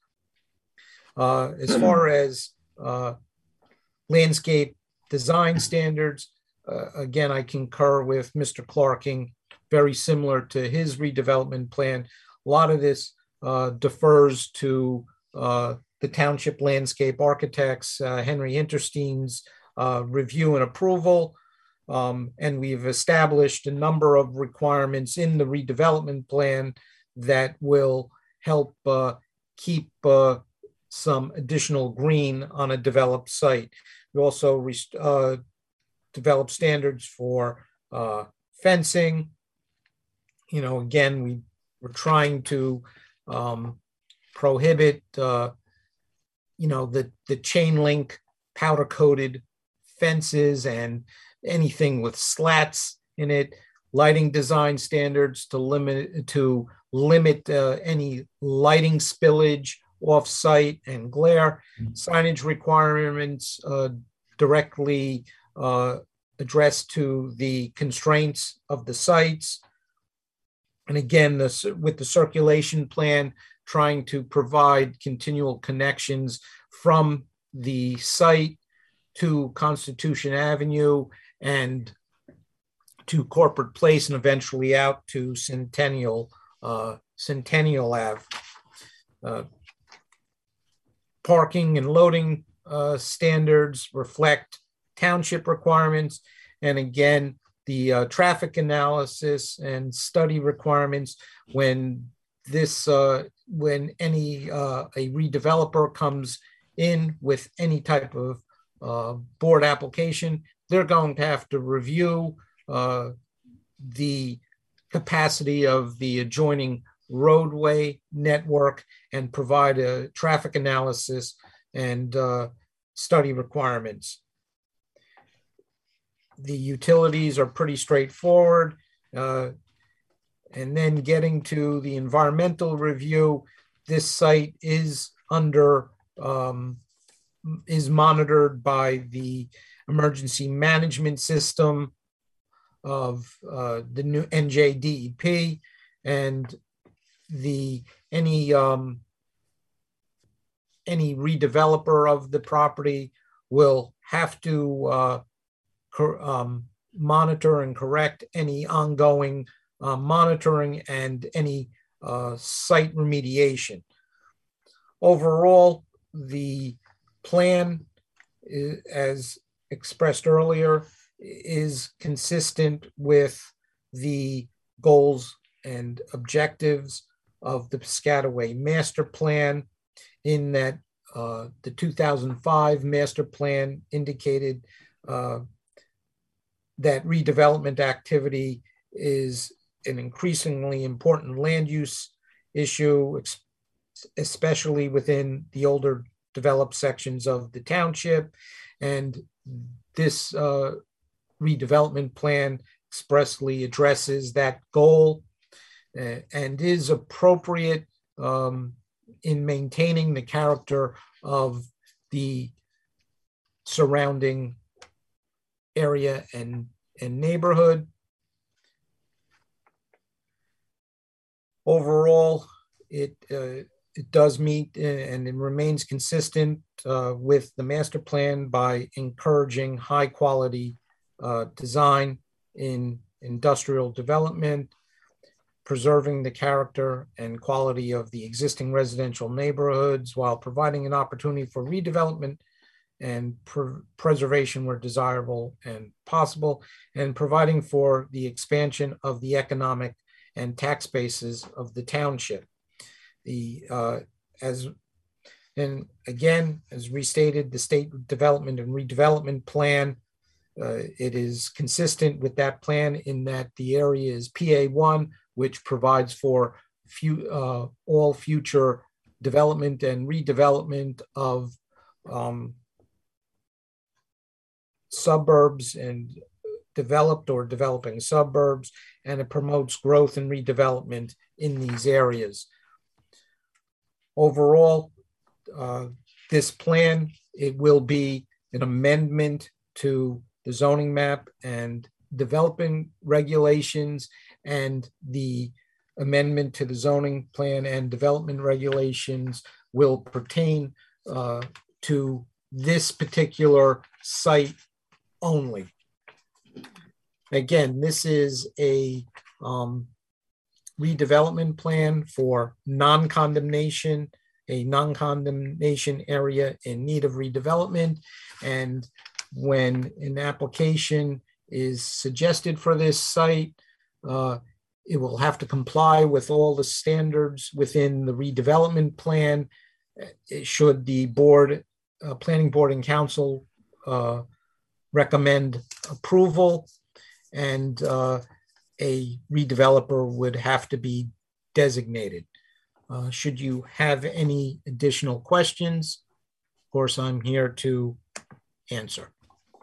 Speaker 5: Uh, as far as uh, landscape design standards, uh, again, I concur with Mister Clarking, very similar to his redevelopment plan. A lot of this uh, defers to uh, the township landscape architects, uh, Henry Interstein's uh, review and approval. Um, and we've established a number of requirements in the redevelopment plan that will help uh, keep uh, some additional green on a developed site. We also uh, develop standards for uh, fencing. You know, again, we we're trying to um, prohibit, uh, you know, the, the chain link powder coated fences and anything with slats in it, lighting design standards to limit, to limit uh, any lighting spillage off-site and glare, signage requirements uh, directly uh, addressed to the constraints of the sites. And again, this, with the circulation plan, trying to provide continual connections from the site to Constitution Avenue and to Corporate Place and eventually out to Centennial, uh, Centennial Ave. Uh, parking and loading uh, standards reflect township requirements. And again, the uh, traffic analysis and study requirements when this, uh, when any, uh, a redeveloper comes in with any type of uh, board application, they're going to have to review uh, the capacity of the adjoining roadway network and provide a traffic analysis and uh, study requirements. the utilities are pretty straightforward. Uh, and then getting to the environmental review, this site is under, um, is monitored by the emergency management system of uh, the new N J D E P, and the any um, any redeveloper of the property will have to uh, um, monitor and correct any ongoing uh, monitoring and any uh, site remediation. Overall, the plan, as expressed earlier, is consistent with the goals and objectives of the Piscataway Master Plan, in that uh, the two thousand five Master Plan indicated uh, that redevelopment activity is an increasingly important land use issue, especially within the older developed sections of the township. And this uh, redevelopment plan expressly addresses that goal uh, and is appropriate um, in maintaining the character of the surrounding area and, and neighborhood. Overall, it, uh, it does meet and it remains consistent uh, with the master plan by encouraging high quality uh, design in industrial development, preserving the character and quality of the existing residential neighborhoods while providing an opportunity for redevelopment and pre preservation where desirable and possible, and providing for the expansion of the economic and tax bases of the township. The uh, as and again, as restated, the state development and redevelopment plan, uh, it is consistent with that plan in that the area is P A one, which provides for few, uh, all future development and redevelopment of um, suburbs and developed or developing suburbs, and it promotes growth and redevelopment in these areas. Overall, uh, this plan, it will be an amendment to the zoning map and developing regulations, and the amendment to the zoning plan and development regulations will pertain uh, to this particular site only. Again, this is a um, redevelopment plan for non-condemnation, a non-condemnation area in need of redevelopment. And when an application is suggested for this site, uh, it will have to comply with all the standards within the redevelopment plan. It should the board, uh, planning board and council uh, recommend approval, and uh, a redeveloper would have to be designated. Uh, should you have any additional questions, of course, I'm here to answer.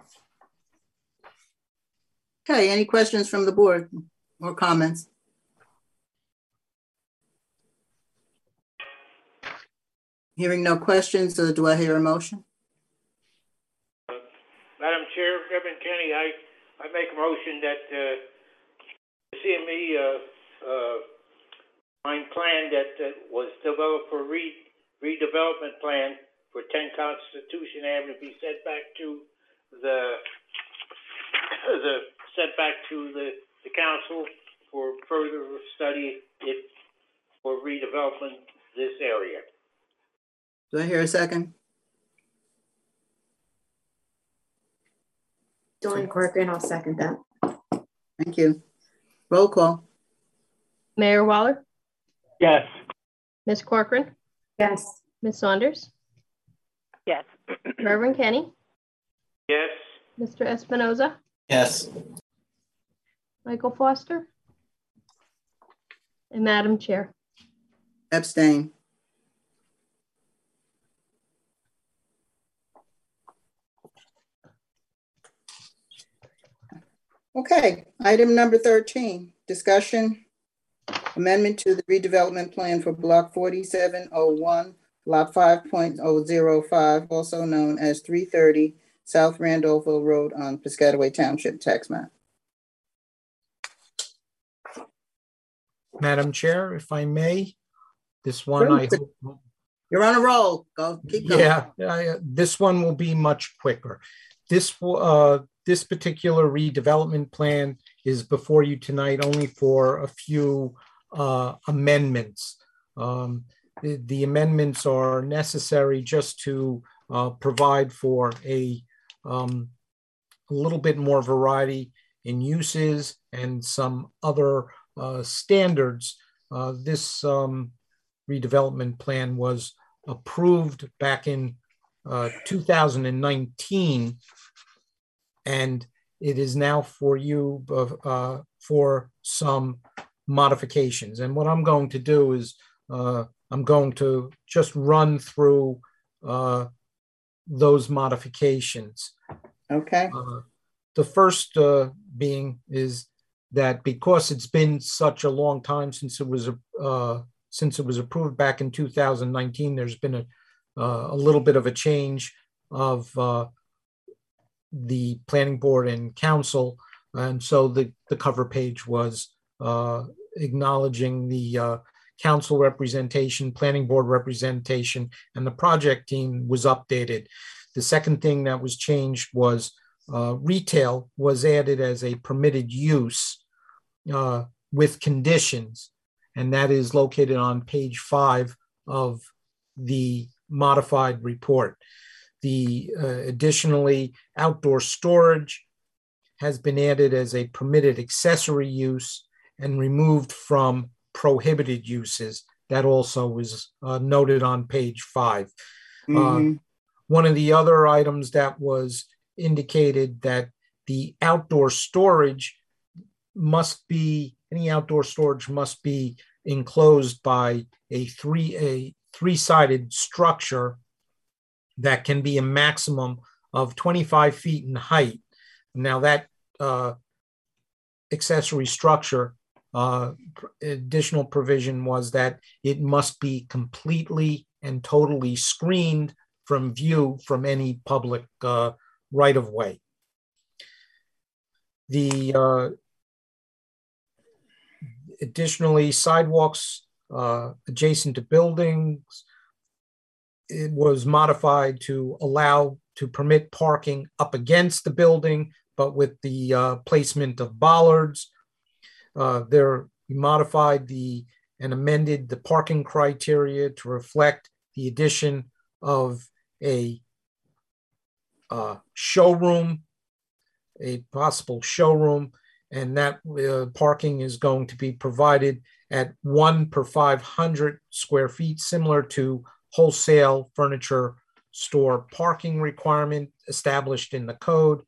Speaker 8: Okay, any questions from the board or comments? Hearing no questions, uh, do I hear a motion?
Speaker 3: Uh, Madam Chair, Reverend Kenny, I, I make a motion that uh, the C M E uh, uh, mine plan that uh, was developed for re redevelopment plan for ten Constitution Avenue be sent back to the the sent back to the, the council for further study it for redevelopment this area.
Speaker 8: Do I hear a second?
Speaker 2: Dawn Corcoran, I'll second that.
Speaker 8: Thank you. Roll call.
Speaker 1: Mayor Waller?
Speaker 7: Yes.
Speaker 1: Miz Corcoran?
Speaker 2: Yes.
Speaker 1: Miz Saunders?
Speaker 6: Yes.
Speaker 1: Reverend Kenny?
Speaker 3: Yes.
Speaker 1: Mister Espinoza?
Speaker 7: Yes.
Speaker 1: Michael Foster? And Madam Chair?
Speaker 8: Abstain. Okay, item number thirteen, discussion, amendment to the redevelopment plan for block forty-seven oh one, lot five point oh zero five, also known as three thirty South Randolphville Road on Piscataway Township tax map.
Speaker 5: Madam Chair, if I may, this one I hope.
Speaker 8: You're on a roll. Go, keep going.
Speaker 5: Yeah, yeah, this one will be much quicker. This uh, this particular redevelopment plan is before you tonight only for a few uh, amendments. Um, the, the amendments are necessary just to uh, provide for a, um, a little bit more variety in uses and some other uh, standards. Uh, this um, redevelopment plan was approved back in uh, two thousand nineteen, and it is now for you uh, for some modifications. And what I'm going to do is uh, I'm going to just run through uh, those modifications.
Speaker 8: Okay.
Speaker 5: Uh, the first uh, being is that because it's been such a long time since it was uh, since it was approved back in two thousand nineteen, there's been a, uh, a little bit of a change of uh, the planning board and council. And so the, the cover page was uh, acknowledging the uh, council representation, planning board representation, and the project team was updated. The second thing that was changed was uh, retail was added as a permitted use uh, with conditions. And that is located on page five of the modified report. The uh, additionally, outdoor storage has been added as a permitted accessory use and removed from prohibited uses. That also was uh, noted on page five. Mm-hmm. Uh, one of the other items that was indicated that the outdoor storage must be, any outdoor storage must be enclosed by a three a three-sided structure that can be a maximum of twenty-five feet in height. Now that uh, accessory structure, uh, additional provision was that it must be completely and totally screened from view from any public uh, right-of-way. The uh, additionally, sidewalks uh, adjacent to buildings, it was modified to allow to permit parking up against the building, but with the uh, placement of bollards. Uh, there, we modified the and amended the parking criteria to reflect the addition of a uh, showroom, a possible showroom, and that uh, parking is going to be provided at one per five hundred square feet, similar to wholesale furniture store parking requirement established in the code.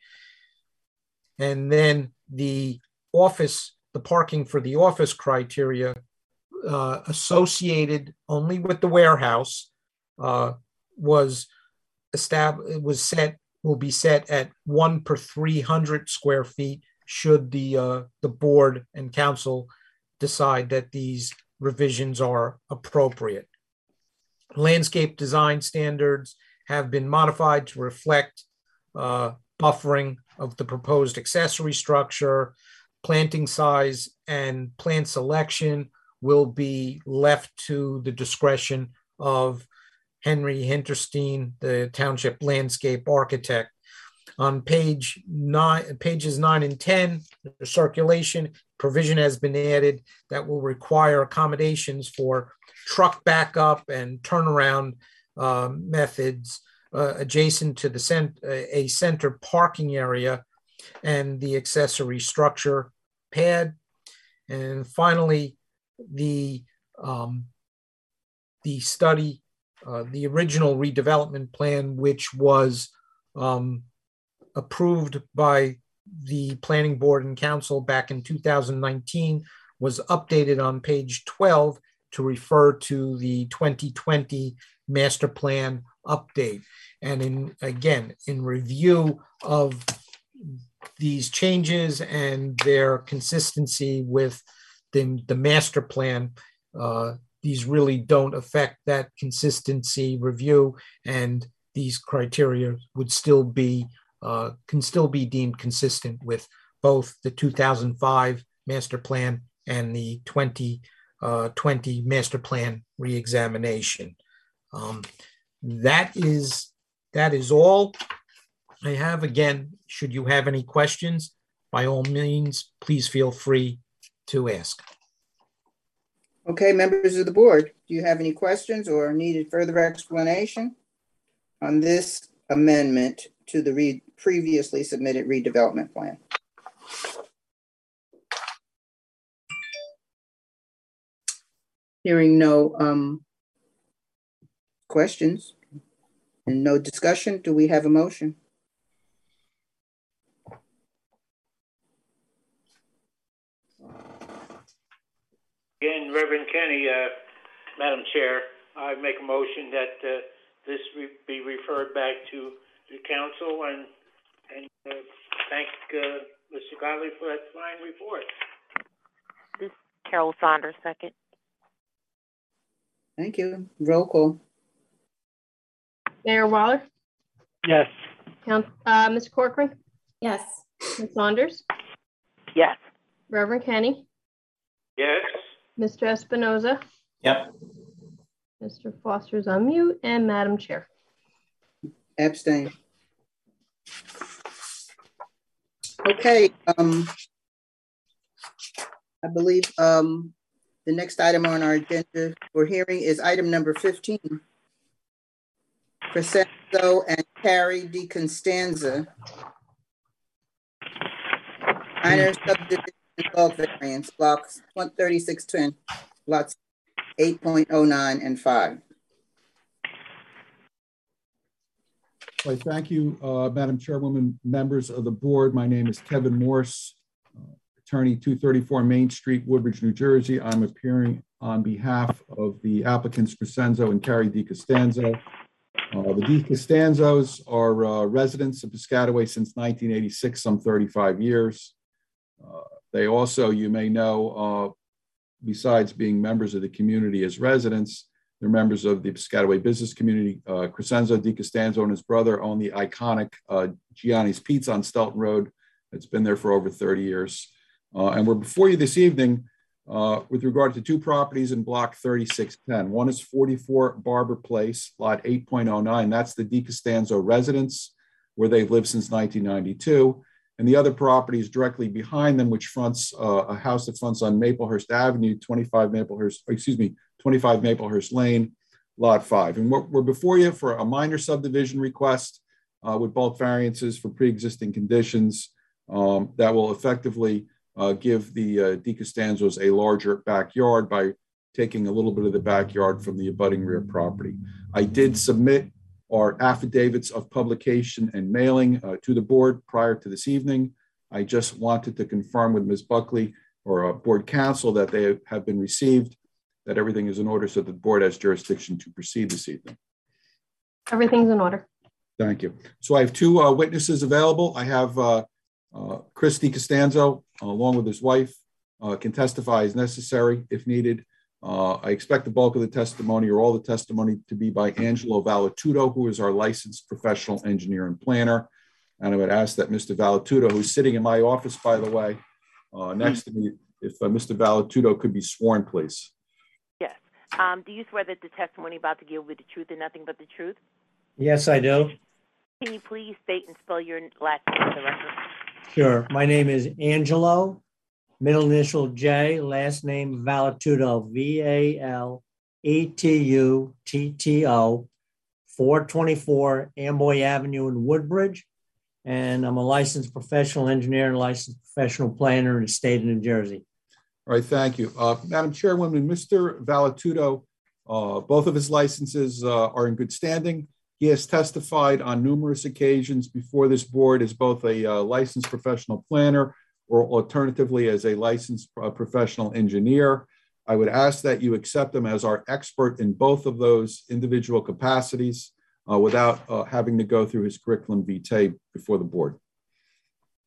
Speaker 5: And then the office, the parking for the office criteria uh, associated only with the warehouse uh, was established, was set, will be set at one per three hundred square feet should the, uh, the board and council decide that these revisions are appropriate. Landscape design standards have been modified to reflect uh, buffering of the proposed accessory structure. Planting size and plant selection will be left to the discretion of Henry Hinterstein, the township landscape architect. On page nine, pages nine and ten, the circulation provision has been added that will require accommodations for truck backup and turnaround uh, methods uh, adjacent to the cent a center parking area and the accessory structure pad. And finally, the um, the study, uh, the original redevelopment plan, which was um, approved by the planning board and council back in two thousand nineteen, was updated on page twelve to refer to the twenty twenty master plan update. And in again, in review of these changes and their consistency with the, the master plan, uh, these really don't affect that consistency review, and these criteria would still be, uh, can still be deemed consistent with both the two thousand five master plan and the twenty twenty master plan reexamination. Um, that is, that is all I have. Again, should you have any questions, by all means, please feel free to ask.
Speaker 8: Okay, members of the board, do you have any questions or needed further explanation on this amendment to the re previously submitted redevelopment plan? Hearing no um, questions and no discussion, do we have a motion?
Speaker 3: Again, Reverend Kenny, uh, Madam Chair, I make a motion that uh, this re be referred back to the council, and and uh, thank uh, Mister Godley for that fine report.
Speaker 6: This is Carol Saunders, second.
Speaker 8: Thank you. Roll call.
Speaker 1: Mayor Waller?
Speaker 7: Yes.
Speaker 1: Count, uh, Miz Corcoran?
Speaker 2: Yes.
Speaker 1: Miz Saunders?
Speaker 6: Yes.
Speaker 1: Reverend Kenny?
Speaker 3: Yes.
Speaker 1: Mister Espinoza?
Speaker 7: Yep.
Speaker 1: Mister Foster's on mute, and Madam Chair.
Speaker 8: Abstain. Okay. Um, I believe um, the next item on our agenda for hearing is item number fifteen. Crescenzo and Carrie DiCostanzo. Minor subdivision bulk variance, blocks one thirty-six ten, lots eight point oh nine and five.
Speaker 10: Well, thank you, uh, Madam Chairwoman, members of the board. My name is Kevin Morse, uh, attorney, two thirty-four Main Street, Woodbridge, New Jersey. I'm appearing on behalf of the applicants Crescenzo and Carrie DiCostanzo. Uh, the DiCostanzos are uh, residents of Piscataway since nineteen eighty-six, some thirty-five years. Uh, they also, you may know, uh, besides being members of the community as residents, they're members of the Piscataway business community. Uh, Crescenzo DiCostanzo and his brother own the iconic uh, Gianni's Pizza on Stelton Road. It's been there for over thirty years. Uh, and we're before you this evening uh, with regard to two properties in block thirty-six ten. One is forty-four Barber Place, lot eight point oh nine. That's the DiCostanzo residence where they've lived since nineteen ninety-two. And the other property is directly behind them, which fronts uh, a house that fronts on Maplehurst Avenue, twenty-five Maplehurst, excuse me, twenty-five Maplehurst Lane, lot five. And we're, we're before you for a minor subdivision request uh, with bulk variances for pre-existing conditions um, that will effectively uh, give the uh, DiCostanzos a larger backyard by taking a little bit of the backyard from the abutting rear property. I did submit our affidavits of publication and mailing uh, to the board prior to this evening. I just wanted to confirm with Miz Buckley or uh, board counsel that they have been received, that everything is in order so that the board has jurisdiction to proceed this evening.
Speaker 1: Everything's in order.
Speaker 10: Thank you. So I have two uh, witnesses available. I have uh, uh, Chris DiCostanzo, uh, along with his wife, uh, can testify as necessary if needed. Uh, I expect the bulk of the testimony or all the testimony to be by Angelo Valatudo, who is our licensed professional engineer and planner. And I would ask that Mister Valatudo, who's sitting in my office, by the way, uh, next to me, if uh, Mister Valatudo could be sworn, please.
Speaker 6: Yes. Um, do you swear that the testimony about to give will be the truth and nothing but the truth?
Speaker 11: Yes, I do.
Speaker 6: Can you please state and spell your last name for the record?
Speaker 11: Sure. My name is Angelo, middle initial J, last name Valatuto, V A L E T U T T O, four twenty-four Amboy Avenue in Woodbridge. And I'm a licensed professional engineer and licensed professional planner in the state of New Jersey.
Speaker 10: All right, thank you. Uh, Madam Chairwoman, Mister Valatudo, uh, both of his licenses uh, are in good standing. He has testified on numerous occasions before this board as both a uh, licensed professional planner or alternatively as a licensed uh, professional engineer. I would ask that you accept him as our expert in both of those individual capacities uh, without uh, having to go through his curriculum vitae before the board.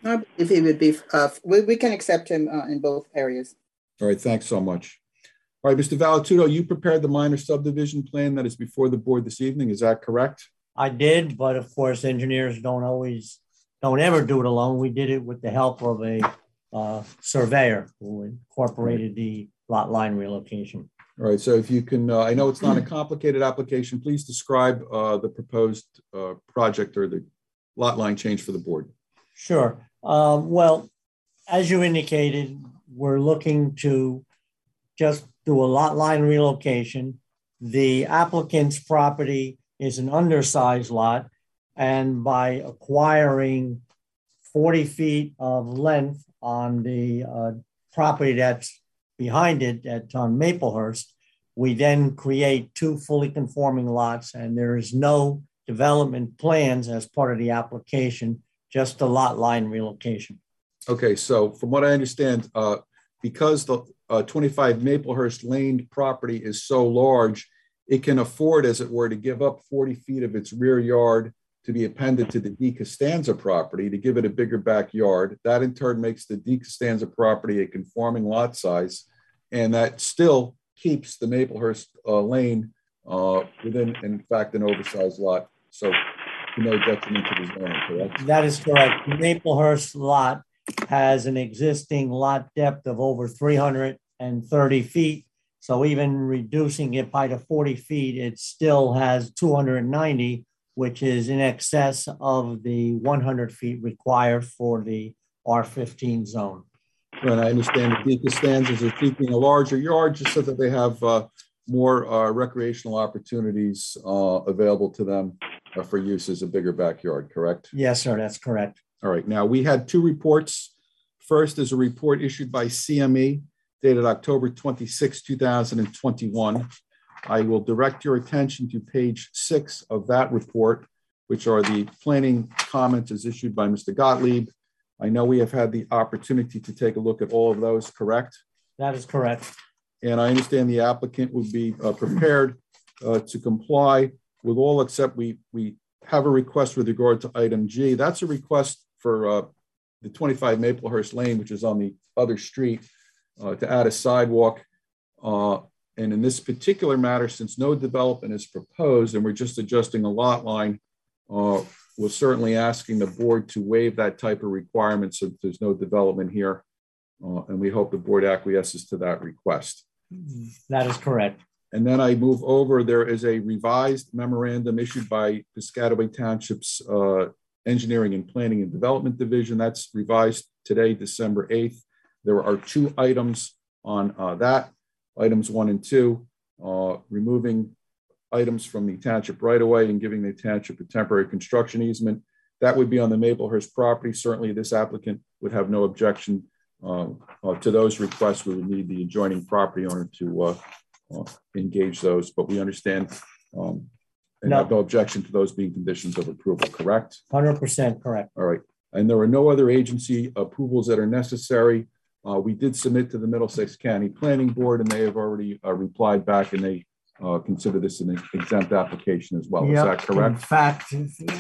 Speaker 8: I believe he would be, uh, we, we can accept him uh, in both areas.
Speaker 10: All right, thanks so much. All right, Mister Valatudo, you prepared the minor subdivision plan that is before the board this evening. Is that correct?
Speaker 11: I did, but of course, engineers don't always, don't ever do it alone. We did it with the help of a uh, surveyor who incorporated the lot line relocation.
Speaker 10: All right, so if you can, uh, I know it's not a complicated application, please describe uh, the proposed uh, project or the lot line change for the board.
Speaker 11: Sure. Um, well, as you indicated, we're looking to just do a lot line relocation. The applicant's property is an undersized lot, and by acquiring forty feet of length on the uh, property that's behind it at on Maplehurst, we then create two fully conforming lots, and there is no development plans as part of the application, just the lot line relocation.
Speaker 10: Okay, so from what I understand, uh, because the uh, twenty-five Maplehurst Lane property is so large, it can afford, as it were, to give up forty feet of its rear yard to be appended to the De Costanza property to give it a bigger backyard. That in turn makes the De Costanza property a conforming lot size, and that still keeps the Maplehurst uh, Lane uh, within, in fact, an oversized lot. So no detriment to the zoning, correct?
Speaker 11: That is correct. The Maplehurst lot has an existing lot depth of over three hundred thirty feet. So even reducing it by the forty feet, it still has two hundred ninety, which is in excess of the one hundred feet required for the R fifteen zone.
Speaker 10: And I understand the De Costanzas are seeking a larger yard just so that they have uh, more uh, recreational opportunities uh, available to them uh, for use as a bigger backyard, correct?
Speaker 11: Yes, sir, that's correct.
Speaker 10: All right, now we had two reports. First is a report issued by C M E dated October twenty-sixth, two thousand twenty-one. I will direct your attention to page six of that report, which are the planning comments as issued by Mister Gottlieb. I know we have had the opportunity to take a look at all of those, correct?
Speaker 11: That is correct.
Speaker 10: And I understand the applicant would be uh, prepared uh, to comply with all except we, we have a request with regard to item G. That's a request for uh, the twenty-five Maplehurst Lane, which is on the other street, uh, to add a sidewalk. Uh, and in this particular matter, since no development is proposed and we're just adjusting a lot line, uh, we're certainly asking the board to waive that type of requirement so there's no development here. Uh, and we hope the board acquiesces to that request.
Speaker 11: That is correct.
Speaker 10: And then I move over, there is a revised memorandum issued by Piscataway Township's uh, Engineering and Planning and Development Division. That's revised today, December eighth. There are two items on uh, that, items one and two, uh, removing items from the township right away and giving the township a temporary construction easement. That would be on the Maplehurst property. Certainly this applicant would have no objection uh, uh, to those requests. We would need the adjoining property owner to uh, uh, engage those, but we understand um, and
Speaker 11: no.
Speaker 10: have no objection to those being conditions of approval, correct?
Speaker 11: one hundred percent correct.
Speaker 10: All right. And there are no other agency approvals that are necessary. Uh, we did submit to the Middlesex County Planning Board and they have already uh, replied back and they uh, consider this an exempt application as well. Yep. Is that correct?
Speaker 11: In fact,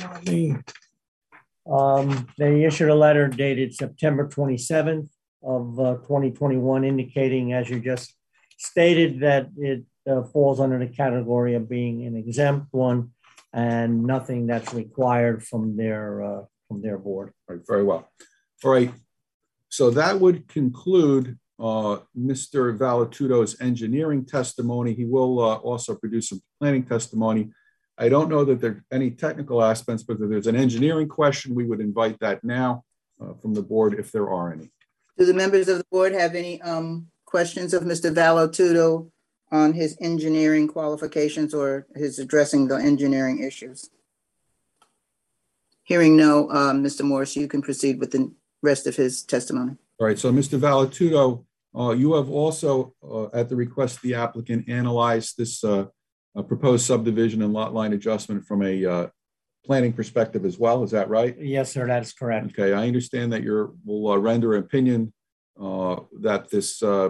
Speaker 11: um, they issued a letter dated September twenty-seventh of uh, twenty twenty-one indicating, as you just stated, that it uh, falls under the category of being an exempt one and nothing that's required from their uh, from their board.
Speaker 10: All right, very well. All right. So that would conclude uh, Mister Valatudo's engineering testimony. He will uh, also produce some planning testimony. I don't know that there are any technical aspects, but if there's an engineering question, we would invite that now uh, from the board if there are any.
Speaker 8: Do the members of the board have any um, questions of Mister Valatudo on his engineering qualifications or his addressing the engineering issues? Hearing no, um, Mister Morris, you can proceed with the rest of his testimony.
Speaker 10: All right, so Mister Valatudo, uh, you have also, uh, at the request of the applicant, analyzed this uh, uh, proposed subdivision and lot line adjustment from a uh, planning perspective as well, is that right?
Speaker 11: Yes, sir, that is correct.
Speaker 10: Okay, I understand that you will uh, render an opinion uh, that this uh,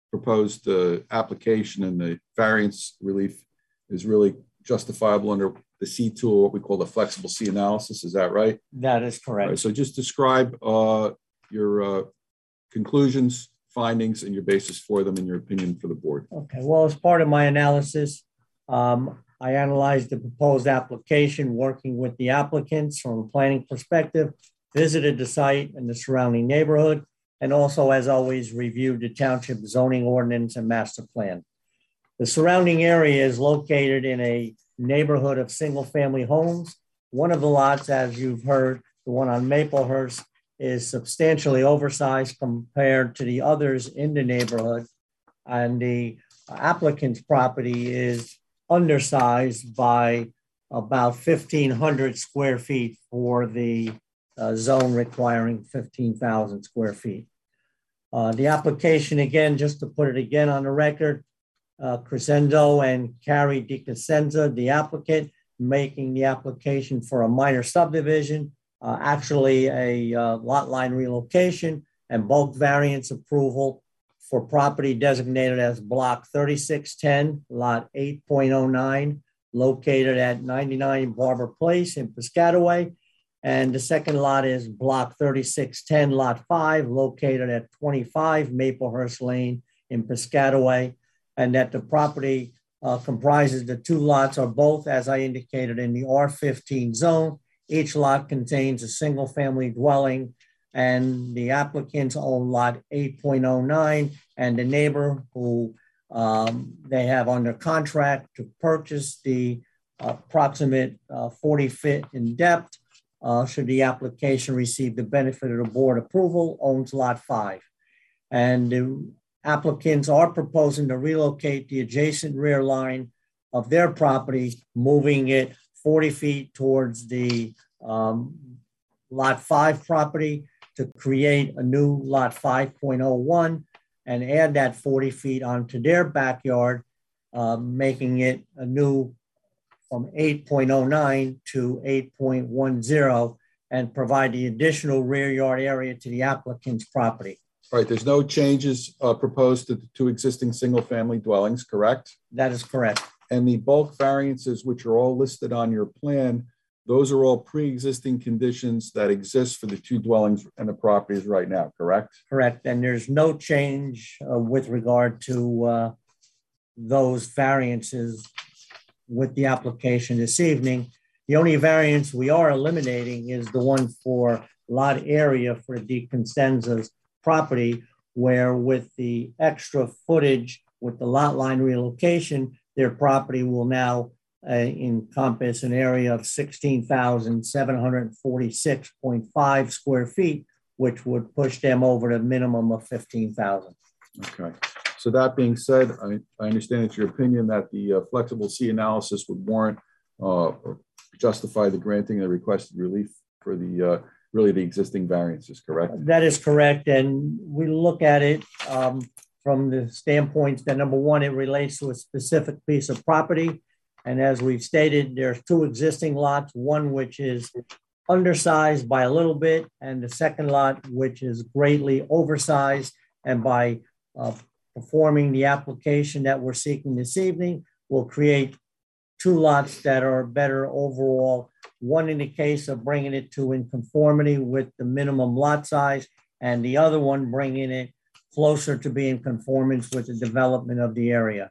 Speaker 10: proposed uh, application and the variance relief is really justifiable under the C tool, what we call the flexible C analysis. Is that right?
Speaker 11: That is correct.
Speaker 10: All right, so just describe uh, your uh, conclusions, findings, and your basis for them, in your opinion, for the board.
Speaker 11: Okay, well, as part of my analysis, um, I analyzed the proposed application, working with the applicants from a planning perspective, visited the site and the surrounding neighborhood, and also, as always, reviewed the township zoning ordinance and master plan. The surrounding area is located in a neighborhood of single-family homes. One of the lots, as you've heard, the one on Maplehurst, is substantially oversized compared to the others in the neighborhood. And the applicant's property is undersized by about fifteen hundred square feet for the uh, zone requiring fifteen thousand square feet. Uh, the application, again, just to put it again on the record, uh, Crescendo and Carrie DiCrescenzo, the applicant, making the application for a minor subdivision, uh, actually a uh, lot line relocation and bulk variance approval for property designated as block thirty-six ten, lot eight point oh nine, located at ninety-nine Barber Place in Piscataway. And the second lot is block thirty-six ten, lot five, located at twenty-five Maplehurst Lane in Piscataway. And that the property uh, comprises the two lots are both, as I indicated, in the R fifteen zone. Each lot contains a single family dwelling, and the applicants own lot eight point oh nine, and the neighbor who um, they have under contract to purchase the approximate uh, forty feet in depth, uh, should the application receive the benefit of the board approval, owns lot five. And the applicants are proposing to relocate the adjacent rear line of their property, moving it forty feet towards the um, lot five property to create a new lot five point oh one and add that forty feet onto their backyard, uh, making it a new from eight point oh nine to eight point one oh, and provide the additional rear yard area to the applicant's property.
Speaker 10: All right, there's no changes uh, proposed to the two existing single-family dwellings, correct?
Speaker 11: That is correct.
Speaker 10: And the bulk variances, which are all listed on your plan, those are all pre-existing conditions that exist for the two dwellings and the properties right now, correct?
Speaker 11: Correct, and there's no change uh, with regard to uh, those variances with the application this evening. The only variance we are eliminating is the one for lot area for DiCrescenzo's property, where with the extra footage with the lot line relocation, their property will now uh, encompass an area of sixteen thousand seven hundred forty-six point five square feet, which would push them over the minimum of fifteen thousand.
Speaker 10: Okay. So that being said, I, I understand it's your opinion that the uh, flexible C analysis would warrant uh, or justify the granting of the requested relief for the uh, really the existing variances, correct?
Speaker 11: That is correct. And we look at it um, from the standpoint that, number one, it relates to a specific piece of property. And as we've stated, there's two existing lots, one which is undersized by a little bit, and the second lot, which is greatly oversized. And by uh, performing the application that we're seeking this evening, will create two lots that are better overall. One in the case of bringing it to in conformity with the minimum lot size, and the other one bringing it closer to being conformance with the development of the area.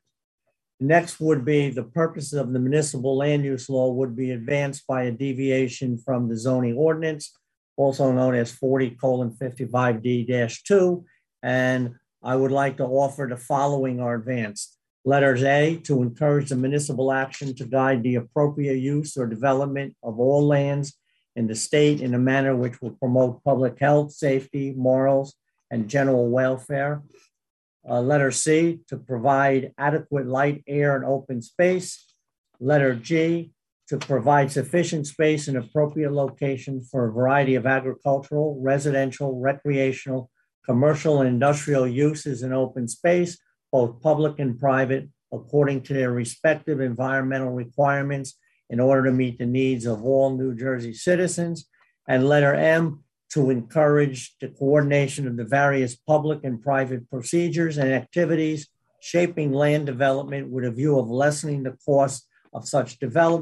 Speaker 11: Next would be the purposes of the municipal land use law would be advanced by a deviation from the zoning ordinance, also known as forty colon fifty-five D two. And I would like to offer the following are advanced. Letters A, to encourage the municipal action to guide the appropriate use or development of all lands in the state in a manner which will promote public health, safety, morals, and general welfare. Uh, letter C, to provide adequate light, air, and open space. Letter G, to provide sufficient space and appropriate location for a variety of agricultural, residential, recreational, commercial, and industrial uses in open space, both public and private, according to their respective environmental requirements in order to meet the needs of all New Jersey citizens. And letter M, to encourage the coordination of the various public and private procedures and activities shaping land development with a view of lessening the cost of such development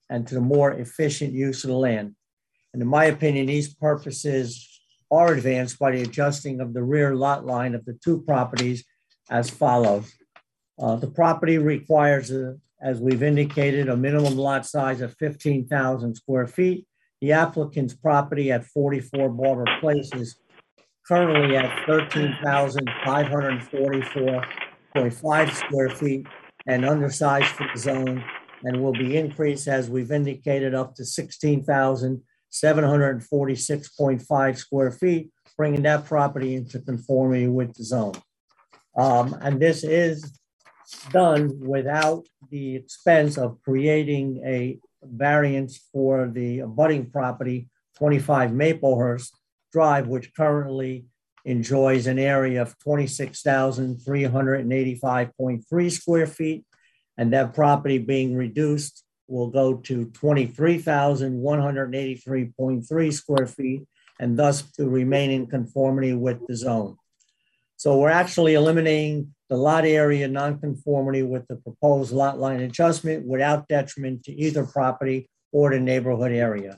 Speaker 11: and to the more efficient use of the land. And in my opinion, these purposes are advanced by the adjusting of the rear lot line of the two properties as follows. Uh, the property requires, a, as we've indicated, a minimum lot size of fifteen thousand square feet. The applicant's property at forty-four Barber Place is currently at thirteen thousand five hundred forty-four point five square feet and undersized for the zone, and will be increased, as we've indicated, up to sixteen thousand seven hundred forty-six point five square feet, bringing that property into conformity with the zone. Um, and this is done without the expense of creating a variance for the abutting property, twenty-five Maplehurst Drive, which currently enjoys an area of twenty-six thousand three hundred eighty-five point three square feet, and that property being reduced will go to twenty-three thousand one hundred eighty-three point three square feet, and thus to remain in conformity with the zone. So we're actually eliminating the lot area nonconformity with the proposed lot line adjustment without detriment to either property or the neighborhood area.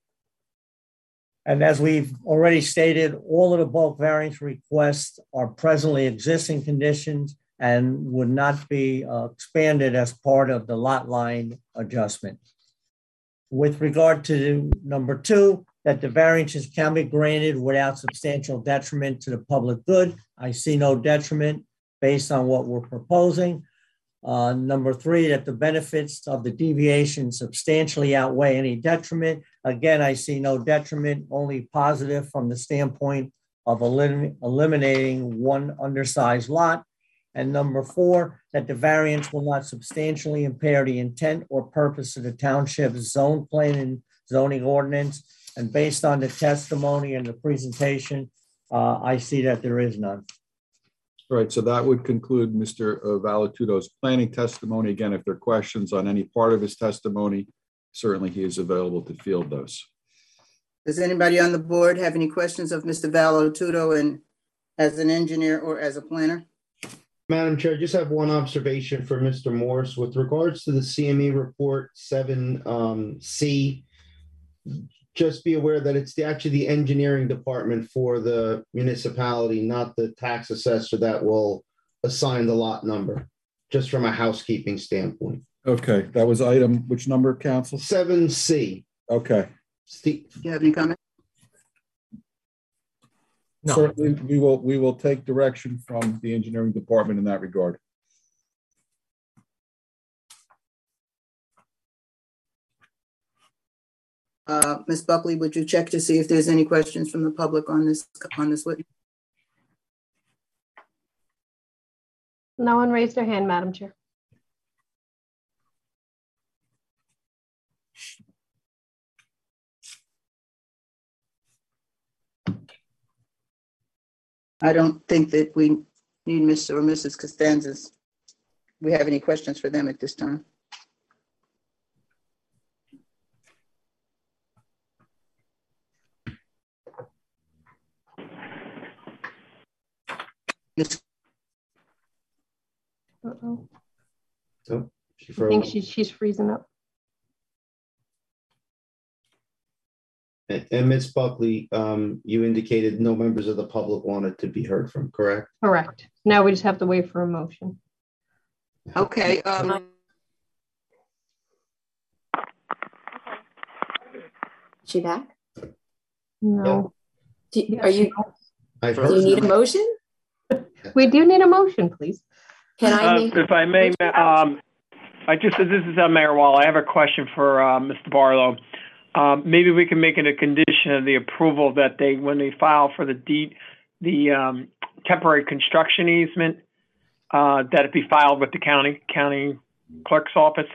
Speaker 11: And as we've already stated, all of the bulk variance requests are presently existing conditions and would not be uh, expanded as part of the lot line adjustment. With regard to number two, that the variances can be granted without substantial detriment to the public good. I see no detriment based on what we're proposing. Uh, number three, that the benefits of the deviation substantially outweigh any detriment. Again, I see no detriment, only positive from the standpoint of elim eliminating one undersized lot. And number four, that the variance will not substantially impair the intent or purpose of the township's zone plan and zoning ordinance. And based on the testimony and the presentation, uh, I see that there is none.
Speaker 10: All right, so that would conclude Mister Valatuto's planning testimony. Again, if there are questions on any part of his testimony, certainly he is available to field those.
Speaker 8: Does anybody on the board have any questions of Mister Valatuto and as an engineer or as a planner?
Speaker 4: Madam Chair, I just have one observation for Mister Morse with regards to the C M E report seven um, C. Just be aware that it's the, actually the engineering department for the municipality, not the tax assessor, that will assign the lot number, just from a housekeeping standpoint.
Speaker 10: Okay, that was item, which number, council?
Speaker 4: seven C.
Speaker 10: Okay.
Speaker 8: Steve, do you have any comment?
Speaker 10: No. Certainly, we will, we will take direction from the engineering department in that regard.
Speaker 8: Uh, Miz Buckley, would you check to see if there's any questions from the public on this on this witness?
Speaker 1: No one raised their hand, Madam Chair.
Speaker 8: I don't think that we need Mister or Missus Costanzas. We have any questions for them at this time?
Speaker 1: Uh-oh.
Speaker 4: So she
Speaker 1: I think she's, she's freezing up.
Speaker 4: And, and Miz Buckley, um, you indicated no members of the public wanted to be heard from, correct?
Speaker 1: Correct. Now we just have to wait for a motion.
Speaker 8: Okay. Um,
Speaker 2: she back?
Speaker 1: No.
Speaker 2: Do, are you?
Speaker 4: I've
Speaker 2: do you need a motion?
Speaker 1: We do need a motion, please.
Speaker 2: Can I
Speaker 12: uh,
Speaker 2: make,
Speaker 12: if I may, um, I just, this is uh, Mayor Wall. I have a question for uh, Mister Barlow. Um, maybe we can make it a condition of the approval that they, when they file for the deed, the um, temporary construction easement, uh, that it be filed with the county, county clerk's office.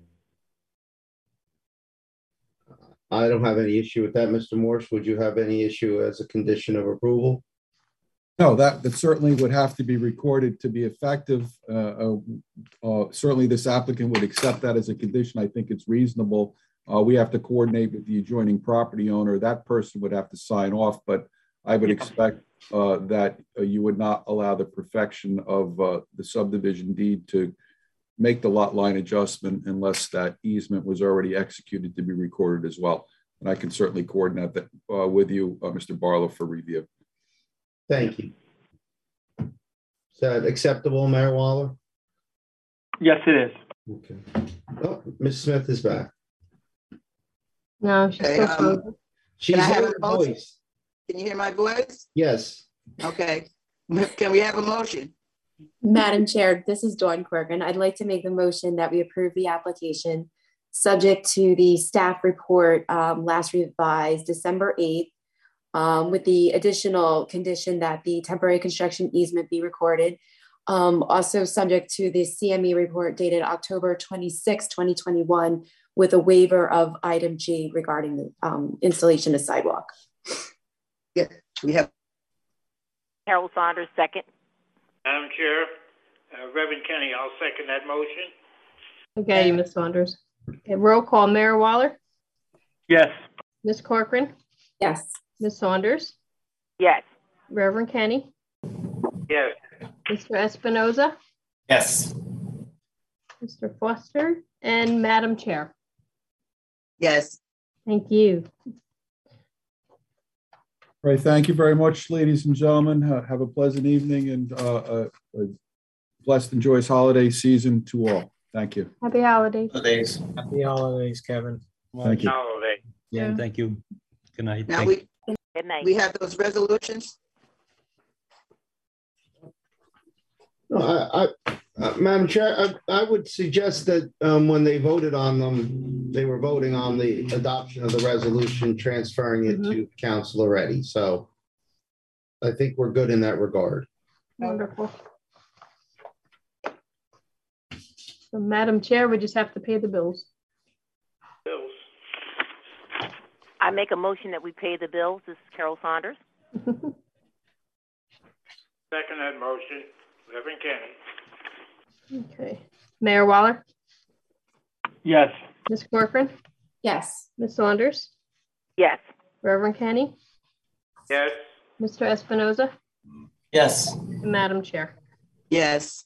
Speaker 4: I don't have any issue with that, Mister Morse. Would you have any issue as a condition of approval?
Speaker 10: No, that, that certainly would have to be recorded to be effective. Uh, uh, uh, certainly this applicant would accept that as a condition. I think it's reasonable. Uh, we have to coordinate with the adjoining property owner. That person would have to sign off, but I would expect uh, that uh, you would not allow the perfection of uh, the subdivision deed to make the lot line adjustment unless that easement was already executed to be recorded as well. And I can certainly coordinate that uh, with you, uh, Mister Barlow, for review.
Speaker 4: Thank you. Is that acceptable, Mayor Waller?
Speaker 12: Yes, it is.
Speaker 4: Okay. Oh, Miz Smith is back.
Speaker 1: No, she's
Speaker 8: Okay,
Speaker 1: still
Speaker 8: um,
Speaker 1: frozen.
Speaker 4: She's
Speaker 8: Can I have
Speaker 4: heard
Speaker 8: a
Speaker 4: her
Speaker 8: motion?
Speaker 4: voice.
Speaker 8: Can you hear my voice?
Speaker 4: Yes.
Speaker 8: Okay. Can we have a motion?
Speaker 2: Madam Chair, this is Dawn Corcoran. I'd like to make the motion that we approve the application subject to the staff report um, last revised December eighth, um, with the additional condition that the temporary construction easement be recorded. Um, also subject to the C M E report dated October twenty-sixth, twenty twenty-one, with a waiver of item G regarding the um, installation of sidewalk.
Speaker 8: Yeah, we have.
Speaker 6: Carol Saunders, second.
Speaker 3: Madam Chair, uh, Reverend Kenny, I'll second that motion.
Speaker 1: Okay, Miz Saunders. Okay, roll call. Mayor Waller,
Speaker 12: Yes.
Speaker 1: Miz Corcoran,
Speaker 2: Yes.
Speaker 1: Miz Saunders,
Speaker 6: Yes.
Speaker 1: Reverend Kenny,
Speaker 3: Yes.
Speaker 1: Mister Espinoza,
Speaker 7: Yes.
Speaker 1: Mister Foster, and Madam Chair.
Speaker 8: Yes.
Speaker 1: Thank you.
Speaker 10: All right, thank you very much, ladies and gentlemen. Ha- Have a pleasant evening and uh, a, a blessed and joyous holiday season to all. Thank you.
Speaker 1: Happy holidays.
Speaker 7: Holidays.
Speaker 5: Happy holidays, Kevin.
Speaker 10: Thank you.
Speaker 3: Holiday.
Speaker 1: Yeah.
Speaker 13: Thank you. Good night.
Speaker 8: Now
Speaker 13: Thank
Speaker 8: we,
Speaker 6: Good night.
Speaker 8: we have those resolutions.
Speaker 4: No, I, I, uh, Madam Chair, I, I would suggest that um, when they voted on them, they were voting on the adoption of the resolution, transferring it
Speaker 1: Mhm.
Speaker 4: to council already. So I think we're good in that regard.
Speaker 1: Wonderful. So, Madam Chair, we just have to pay the bills.
Speaker 3: Bills.
Speaker 6: I make a motion that we pay the bills. This is Carol Saunders.
Speaker 3: Second that motion, Reverend Kenny.
Speaker 1: Okay. Mayor Waller,
Speaker 12: Yes.
Speaker 1: Miz Corcoran,
Speaker 2: Yes.
Speaker 1: Miz Saunders,
Speaker 6: Yes.
Speaker 1: Reverend Kenny,
Speaker 3: Yes.
Speaker 1: Mister Espinoza,
Speaker 7: Yes.
Speaker 1: and Madam Chair.
Speaker 8: Yes.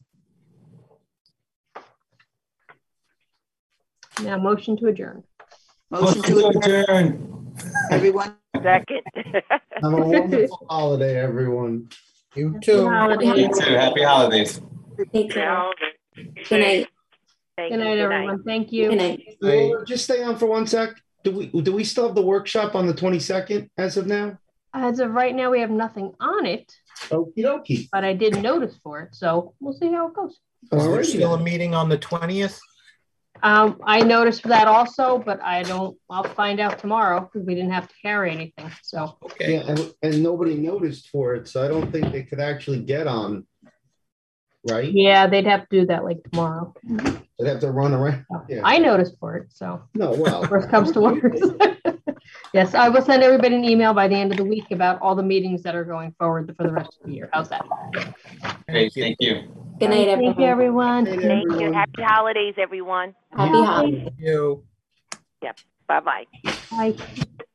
Speaker 1: Now, motion to adjourn.
Speaker 8: Motion to adjourn. Everyone.
Speaker 6: Second.
Speaker 4: Have a wonderful holiday, everyone.
Speaker 5: You
Speaker 1: too.
Speaker 7: You too. Happy holidays.
Speaker 2: Take care.
Speaker 3: Holiday.
Speaker 2: Good night.
Speaker 6: Thank
Speaker 1: Good
Speaker 6: you.
Speaker 1: night, everyone. Thank you.
Speaker 2: Good night.
Speaker 4: Laura, just stay on for one sec. Do we do we still have the workshop on the twenty-second as of now?
Speaker 1: As of right now, we have nothing on it,
Speaker 4: Okie dokie.
Speaker 1: but I did notice for it, so we'll see how it goes.
Speaker 5: Is there
Speaker 4: Alrighty
Speaker 5: still a
Speaker 4: then.
Speaker 5: meeting on the twentieth?
Speaker 1: Um, I noticed that also, but I don't, I'll find out tomorrow because we didn't have to carry anything, so.
Speaker 5: Okay.
Speaker 4: Yeah, and, and nobody noticed for it, so I don't think they could actually get on, right?
Speaker 1: Yeah, they'd have to do that like tomorrow.
Speaker 4: They'd have to run around. Yeah.
Speaker 1: I noticed for it, so.
Speaker 4: No, well.
Speaker 1: Worst comes to worst. Yes, I will send everybody an email by the end of the week about all the meetings that are going forward for the rest of the year. How's that?
Speaker 7: Great. Thank you.
Speaker 2: Good night,
Speaker 1: Thank you,
Speaker 2: everyone.
Speaker 1: everyone.
Speaker 6: Thank you. Happy holidays, everyone.
Speaker 2: Happy holidays.
Speaker 5: Thank you.
Speaker 6: Yep. Bye-bye.
Speaker 1: Bye.